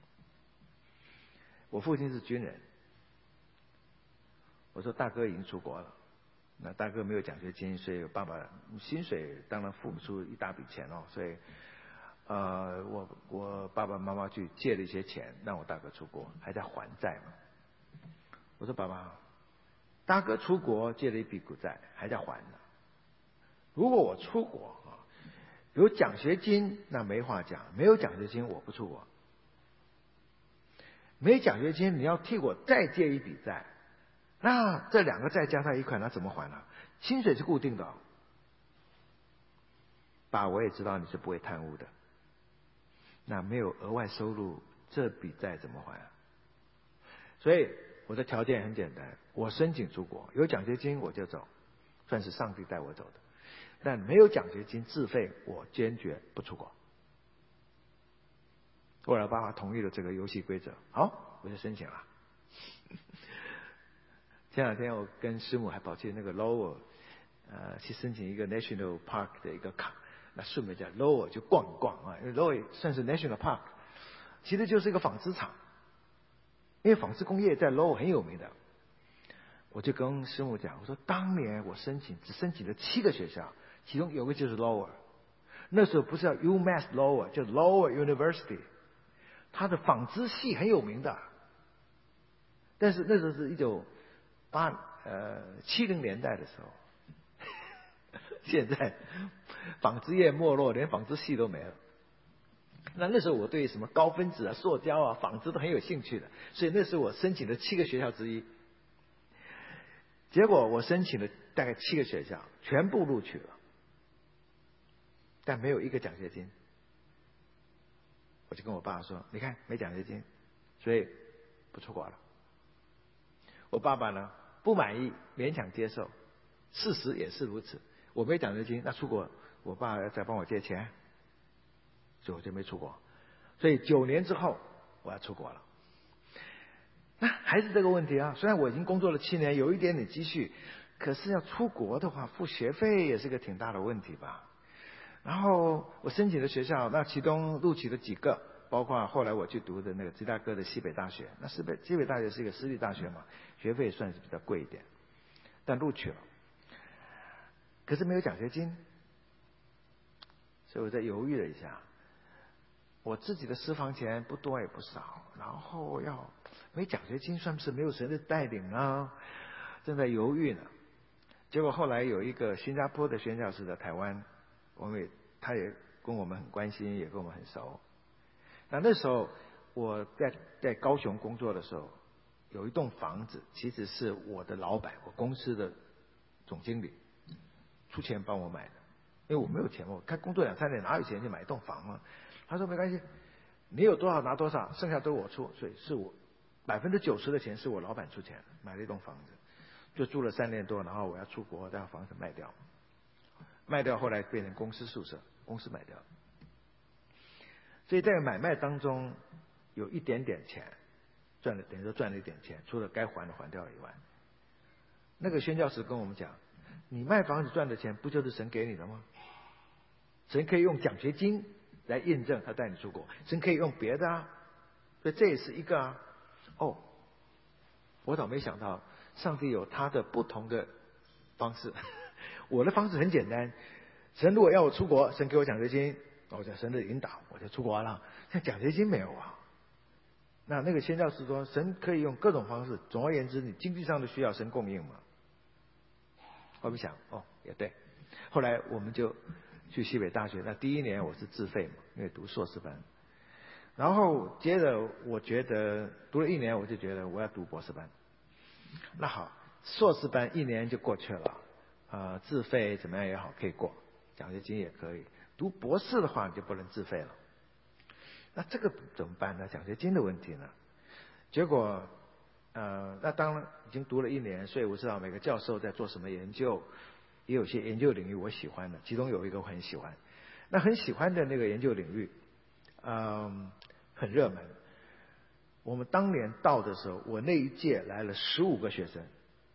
我父亲是军人，我说大哥已经出国了，那大哥没有奖学金，所以爸爸薪水当然付不出一大笔钱哦，所以我爸爸妈妈去借了一些钱让我大哥出国，还在还债嘛。我说爸爸，大哥出国借了一笔股债，还在还呢。如果我出国有奖学金那没话讲，没有奖学金我不出国。没奖学金你要替我再借一笔债，那这两个债加在一块，那怎么还呢？薪水是固定的哦。爸，我也知道你是不会贪污的，那没有额外收入，这笔债怎么还啊？所以我的条件很简单，我申请出国，有奖学金我就走，算是上帝带我走的。但没有奖学金自费，我坚决不出国。后来爸爸同意了这个游戏规则，好，我就申请了。前两天我跟师母还跑去那个 Lowell， 去申请一个 National Park 的一个卡，那顺便在 Lowell 就逛一逛啊，因为 Lowell 算是 National Park， 其实就是一个纺织厂，因为纺织工业在 Lowell 很有名的。我就跟师母讲，我说当年我只申请了7个学校，其中有个就是 Lowell， 那时候不是叫 UMass Lowell， 叫 Lowell University， 它的纺织系很有名的。但是那时候是1970年代的时候，现在纺织业没落，连纺织系都没了。那时候我对什么高分子啊、塑胶啊、纺织都很有兴趣的，所以那时候我申请了7个学校之一。结果我申请了大概7个学校，全部录取了。 但没有一个奖学金。我就跟我爸说，你看没奖学金，所以不出国了。我爸爸呢不满意，勉强接受，事实也是如此。我没奖学金，那出国我爸要再帮我借钱，所以我就没出国。所以9年之后我要出国了。那还是这个问题啊，虽然我已经工作了7年，有一点点积蓄，可是要出国的话，付学费也是个挺大的问题吧。然后我申请的学校，那其中录取了几个，包括后来我去读的那个芝加哥的西北大学。那西北大学是一个私立大学嘛，学费算是比较贵一点，但录取了。可是没有奖学金，所以我在犹豫了一下。我自己的私房钱不多也不少，然后要没奖学金，算不是没有神的带领啊？正在犹豫呢。结果后来有一个新加坡的宣教士在台湾，他也跟我们很关心，也跟我们很熟。那时候我在高雄工作的时候，有一栋房子，其实是我的老板，我公司的总经理出钱帮我买的，因为我没有钱嘛，我工作2-3年哪有钱去买一栋房嘛？他说没关系，你有多少拿多少，剩下都我出，所以是我90%的钱是我老板出钱买了一栋房子，就住了3年多，然后我要出国，把房子卖掉，后来变成公司宿舍，公司买掉。所以在买卖当中有一点点钱赚了，等于说赚了一点钱，除了该还的还掉以外。那个宣教师跟我们讲，你卖房子赚的钱不就是神给你的吗？神可以用奖学金来印证他带你出国，神可以用别的啊，所以这也是一个啊。我倒没想到上帝有他的不同的方式。我的方式很简单，神如果要我出国，神给我奖学金，我在神的引导我就出国了。但奖学金没有啊。那个宣教师说，神可以用各种方式，总而言之你经济上的需要神供应嘛。我们想也对。后来我们就去西北大学，那第1年我是自费嘛，因为读硕士班。然后接着我觉得读了1年，我就觉得我要读博士班。那好，硕士班1年就过去了，自费怎么样也好可以过，奖学金也可以。读博士的话你就不能自费了。那这个怎么办呢？奖学金的问题呢？结果那当然已经读了1年，所以我知道每个教授在做什么研究，也有些研究领域我喜欢的，其中有一个我很喜欢。那很喜欢的那个研究领域很热门。我们当年到的时候，我那一届来了15个学生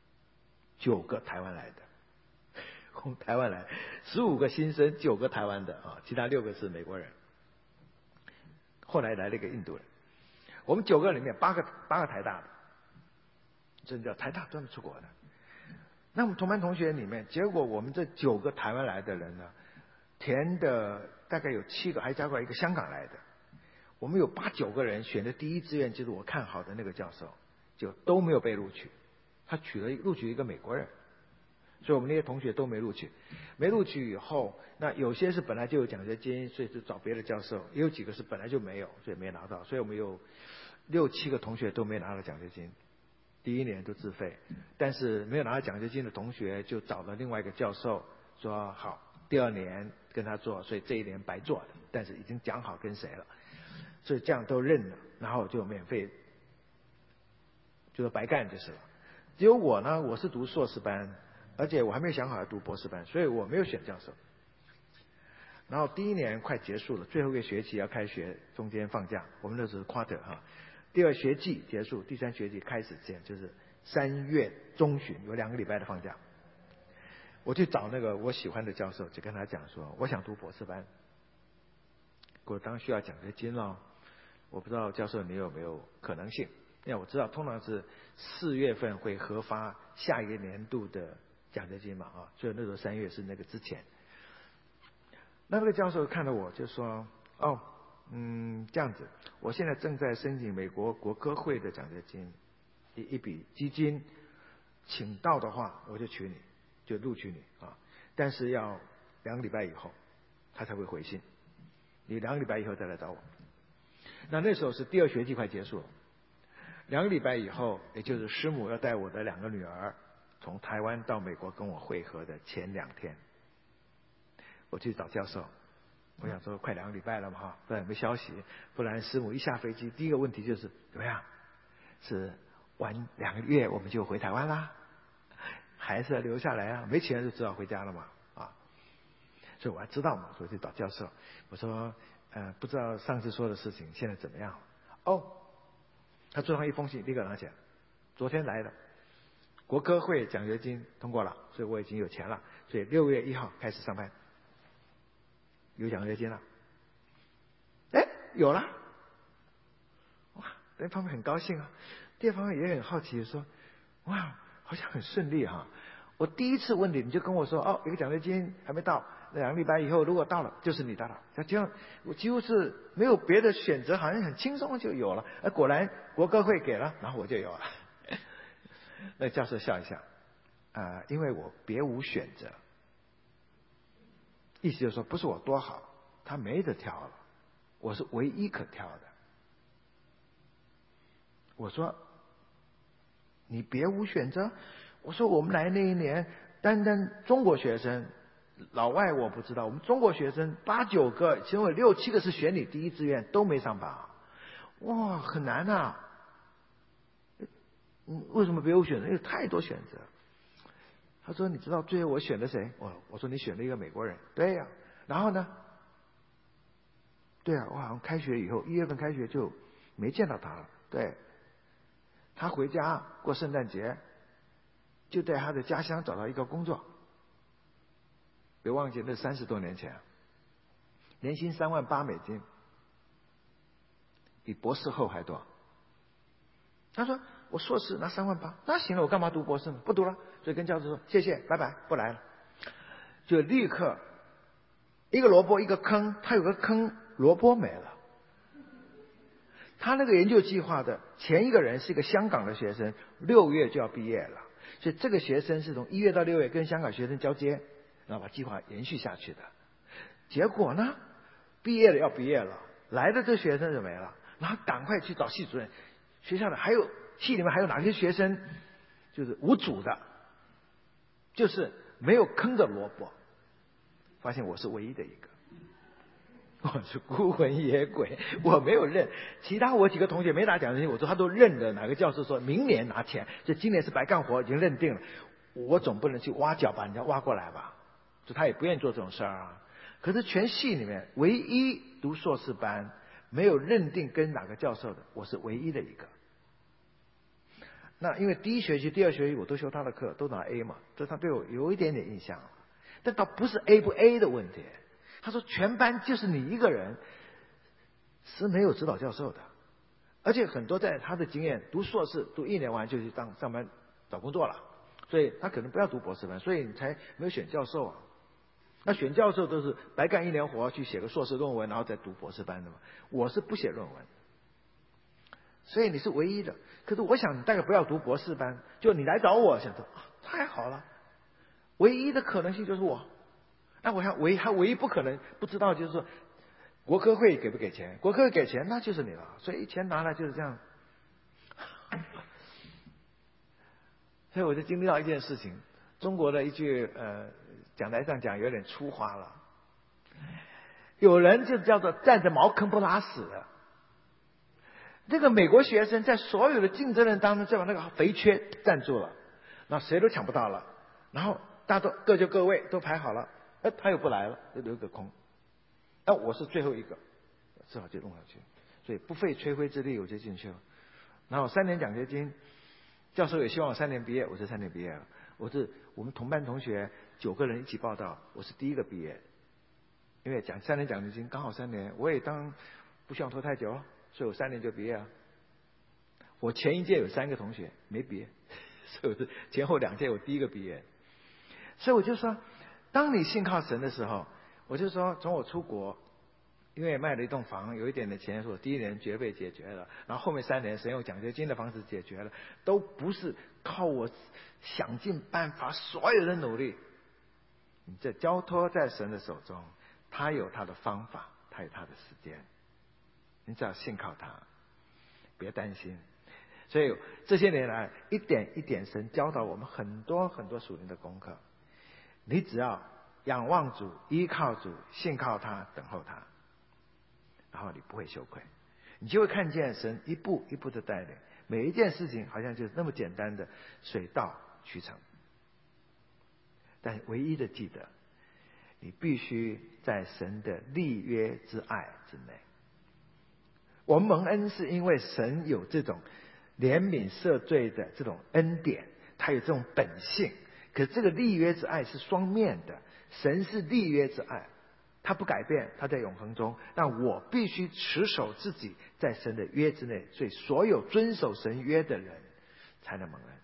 ，9个台湾来的。从台湾来15个新生，9个台湾的其他6个是美国人。后来来了一个印度人。我们9个里面8个台大的，真叫台大专门出国的。那我们同班同学里面，结果我们这9个台湾来的人呢，填的大概有7个，还加过一个香港来的。我们有8、9个人选的第1志愿就是我看好的那个教授，就都没有被录取。他录取一个美国人，所以我们那些同学都没录取。没录取以后，那有些是本来就有奖学金，所以就找别的教授；也有几个是本来就没有，所以没拿到。所以我们有6、7个同学都没拿到奖学金，第1年都自费。但是没有拿到奖学金的同学就找了另外一个教授，说好第2年跟他做，所以这1年白做的，但是已经讲好跟谁了。所以这样都认了，然后就免费，就是白干就是了。只有我呢，我是读硕士班，而且我还没有想好要读博士班，所以我没有选教授。然后第1年快结束了，最后一个学期要开学，中间放假，我们那时候 quarter 第2学季结束，第3学季开始前，就是3月中旬有2个礼拜的放假。我去找那个我喜欢的教授，就跟他讲说，我想读博士班，我当然需要奖学金了。我不知道教授你有没有可能性？因为我知道通常是4月份会核发下一个年度的奖学金嘛所以那时候3月是那个之前。那个教授看到我就说，这样子，我现在正在申请美国国科会的奖学金，一笔基金，请到的话我就取你，就录取你但是要2个礼拜以后他才会回信，你2个礼拜以后再来找我。那时候是第2学季快结束了，2个礼拜以后，也就是师母要带我的2个女儿从台湾到美国跟我会合的前2天，我去找教授， 我想说快2个礼拜了嘛哈，不然有没有消息？不然师母一下飞机，第一个问题就是怎么样？是晚2个月我们就回台湾啦，还是要留下来啊？没钱就只好回家了嘛啊！所以我还知道嘛，所以就找教授，我说不知道上次说的事情现在怎么样？哦，他桌上一封信立刻拿起来，昨天来的，国科会奖学金通过了，所以我已经有钱了，所以6月1号开始上班，有奖学金了。哎，有了，哇！一方面很高兴啊，第二方面也很好奇，说哇，好像很顺利哈。我第一次问你就跟我说哦，有个奖学金还没到，2个礼拜以后如果到了就是你的了。这样我几乎是没有别的选择，好像很轻松就有了。果然国科会给了，然后我就有了。那教授笑一笑，因为我别无选择，意思就是说不是我多好，他没得挑了，我是唯一可挑的。我说你别无选择，我说我们来那一年，单单中国学生，老外我不知道，我们中国学生8、9个，其中有6、7个是选你第一志愿，都没上榜，哇，很难啊！为什么别无选择？因为太多选择。他说：“你知道最后我选的谁？”我说：“你选了一个美国人。”对呀，然后呢？对啊，我好像开学以后1月份开学就没见到他了。对，他回家过圣诞节，就在他的家乡找到一个工作。别忘记那30多年前，年薪$38,000，比博士后还多。他说：“我硕士拿3万8，那行了，我干嘛读博士呢？不读了。”所以跟教授说：“谢谢，拜拜，不来了。”就立刻一个萝卜一个坑，他有个坑，萝卜没了。他那个研究计划的前一个人是一个香港的学生，6月就要毕业了，所以这个学生是从1月到6月跟香港学生交接，然后把计划延续下去的。结果呢，毕业了要毕业了，来的这学生就没了，然后赶快去找系主任。学校的还有系里面还有哪些学生就是无主的，就是没有坑的萝卜，发现我是唯一的一个，我是孤魂野鬼，我没有认。其他我几个同学没拿奖学金，我说他都认的，哪个教授说明年拿钱，就今年是白干活已经认定了，我总不能去挖角把人家挖过来吧，就他也不愿意做这种事儿啊。可是全系里面唯一读硕士班没有认定跟哪个教授的，我是唯一的一个。那因为第1学期、第2学期我都修他的课，都拿 A 嘛，所以他对我有一点点印象。但倒不是 A 不 A 的问题。他说全班就是你一个人是没有指导教授的，而且很多在他的经验读硕士读1年完就去上班找工作了，所以他可能不要读博士班，所以你才没有选教授啊。那选教授都是白干1年活去写个硕士论文，然后再读博士班的嘛。我是不写论文，所以你是唯一的。可是我想你大概不要读博士班，就你来找我，想说太好了，唯一的可能性就是我。那我想唯一不可能不知道就是说国科会给不给钱，国科会给钱那就是你了，所以钱拿来就是这样。所以我就经历到一件事情，中国的一句讲台上讲有点粗话了，有人就叫做站着茅坑不拉屎的。这个美国学生在所有的竞争人当中就把那个肥缺占住了，那谁都抢不到了，然后大家都各就各位都排好了，他又不来了，就留个空。那我是最后一个，只好就弄下去，所以不费吹灰之力我就进去了。然后3年奖学金，教授也希望我3年毕业，我就3年毕业了。我们同班同学9个人一起报到，我是第一个毕业，因为3年奖学金刚好3年，我也不希望拖太久，所以我3年就毕业了。我前一届有3个同学没毕业，所以我是前后2届我第一个毕业。所以我就说，当你信靠神的时候，我就说从我出国，因为卖了一栋房，有一点的钱，所以我第1年绝被解决了，然后后面3年神用奖学金的方式解决了，都不是靠我想尽办法所有的努力。你这交托在神的手中，他有他的方法，他有他的时间，你只要信靠他，别担心。所以这些年来一点一点神教导我们很多很多属灵的功课，你只要仰望主，依靠主，信靠他，等候他，然后你不会羞愧，你就会看见神一步一步的带领，每一件事情好像就是那么简单的水到渠成。但唯一的记得，你必须在神的立约之爱之内。我们蒙恩是因为神有这种怜悯赦罪的这种恩典，他有这种本性。可是这个立约之爱是双面的，神是立约之爱，他不改变，他在永恒中，但我必须持守自己在神的约之内，所以所有遵守神约的人才能蒙恩。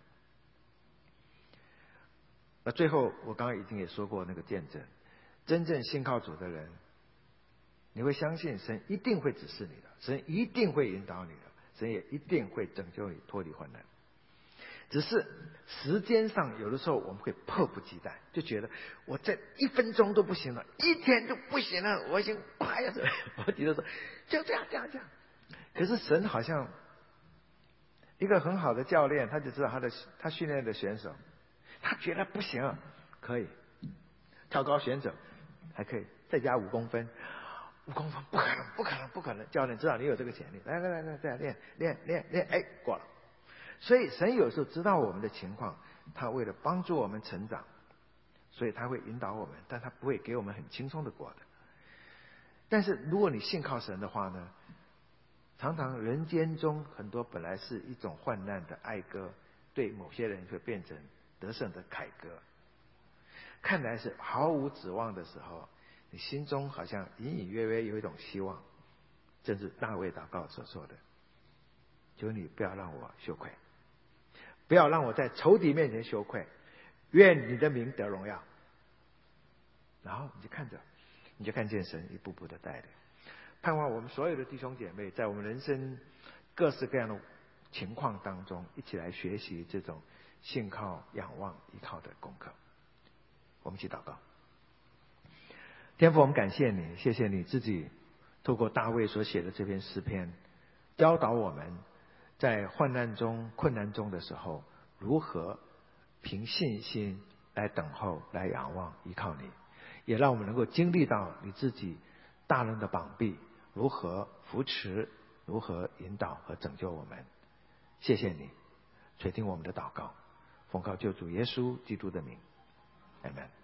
那最后我刚刚已经也说过那个见证，真正信靠主的人，你会相信神一定会指示你的，神一定会引导你的，神也一定会拯救你脱离患难。只是时间上有的时候我们会迫不及待，就觉得我这1分钟都不行了，1天就不行了，我已经快要我记得说就这样。可是神好像一个很好的教练，他就知道他训练的选手，他觉得不行，可以跳高选手还可以再加5公分，5公分不可能，教练知道你有这个潜力，来这样练，哎，过了。所以神有时候知道我们的情况，他为了帮助我们成长，所以他会引导我们，但他不会给我们很轻松的过的。但是如果你信靠神的话呢，常常人间中很多本来是一种患难的哀歌，对某些人会变成得胜的凯歌。看来是毫无指望的时候，你心中好像隐隐约约有一种希望，正是大卫祷告所说的，求你不要让我羞愧，不要让我在仇敌面前羞愧，愿你的名得荣耀。然后你就看见神一步步的带领。盼望我们所有的弟兄姐妹在我们人生各式各样的情况当中，一起来学习这种信靠、仰望、依靠的功课。我们一起祷告。天父，我们感谢你，谢谢你自己透过大卫所写的这篇诗篇，教导我们在患难中、困难中的时候，如何凭信心来等候、来仰望、依靠你，也让我们能够经历到你自己大能的膀臂，如何扶持、如何引导和拯救我们。谢谢你垂听我们的祷告，奉靠救主耶稣基督的名，阿们。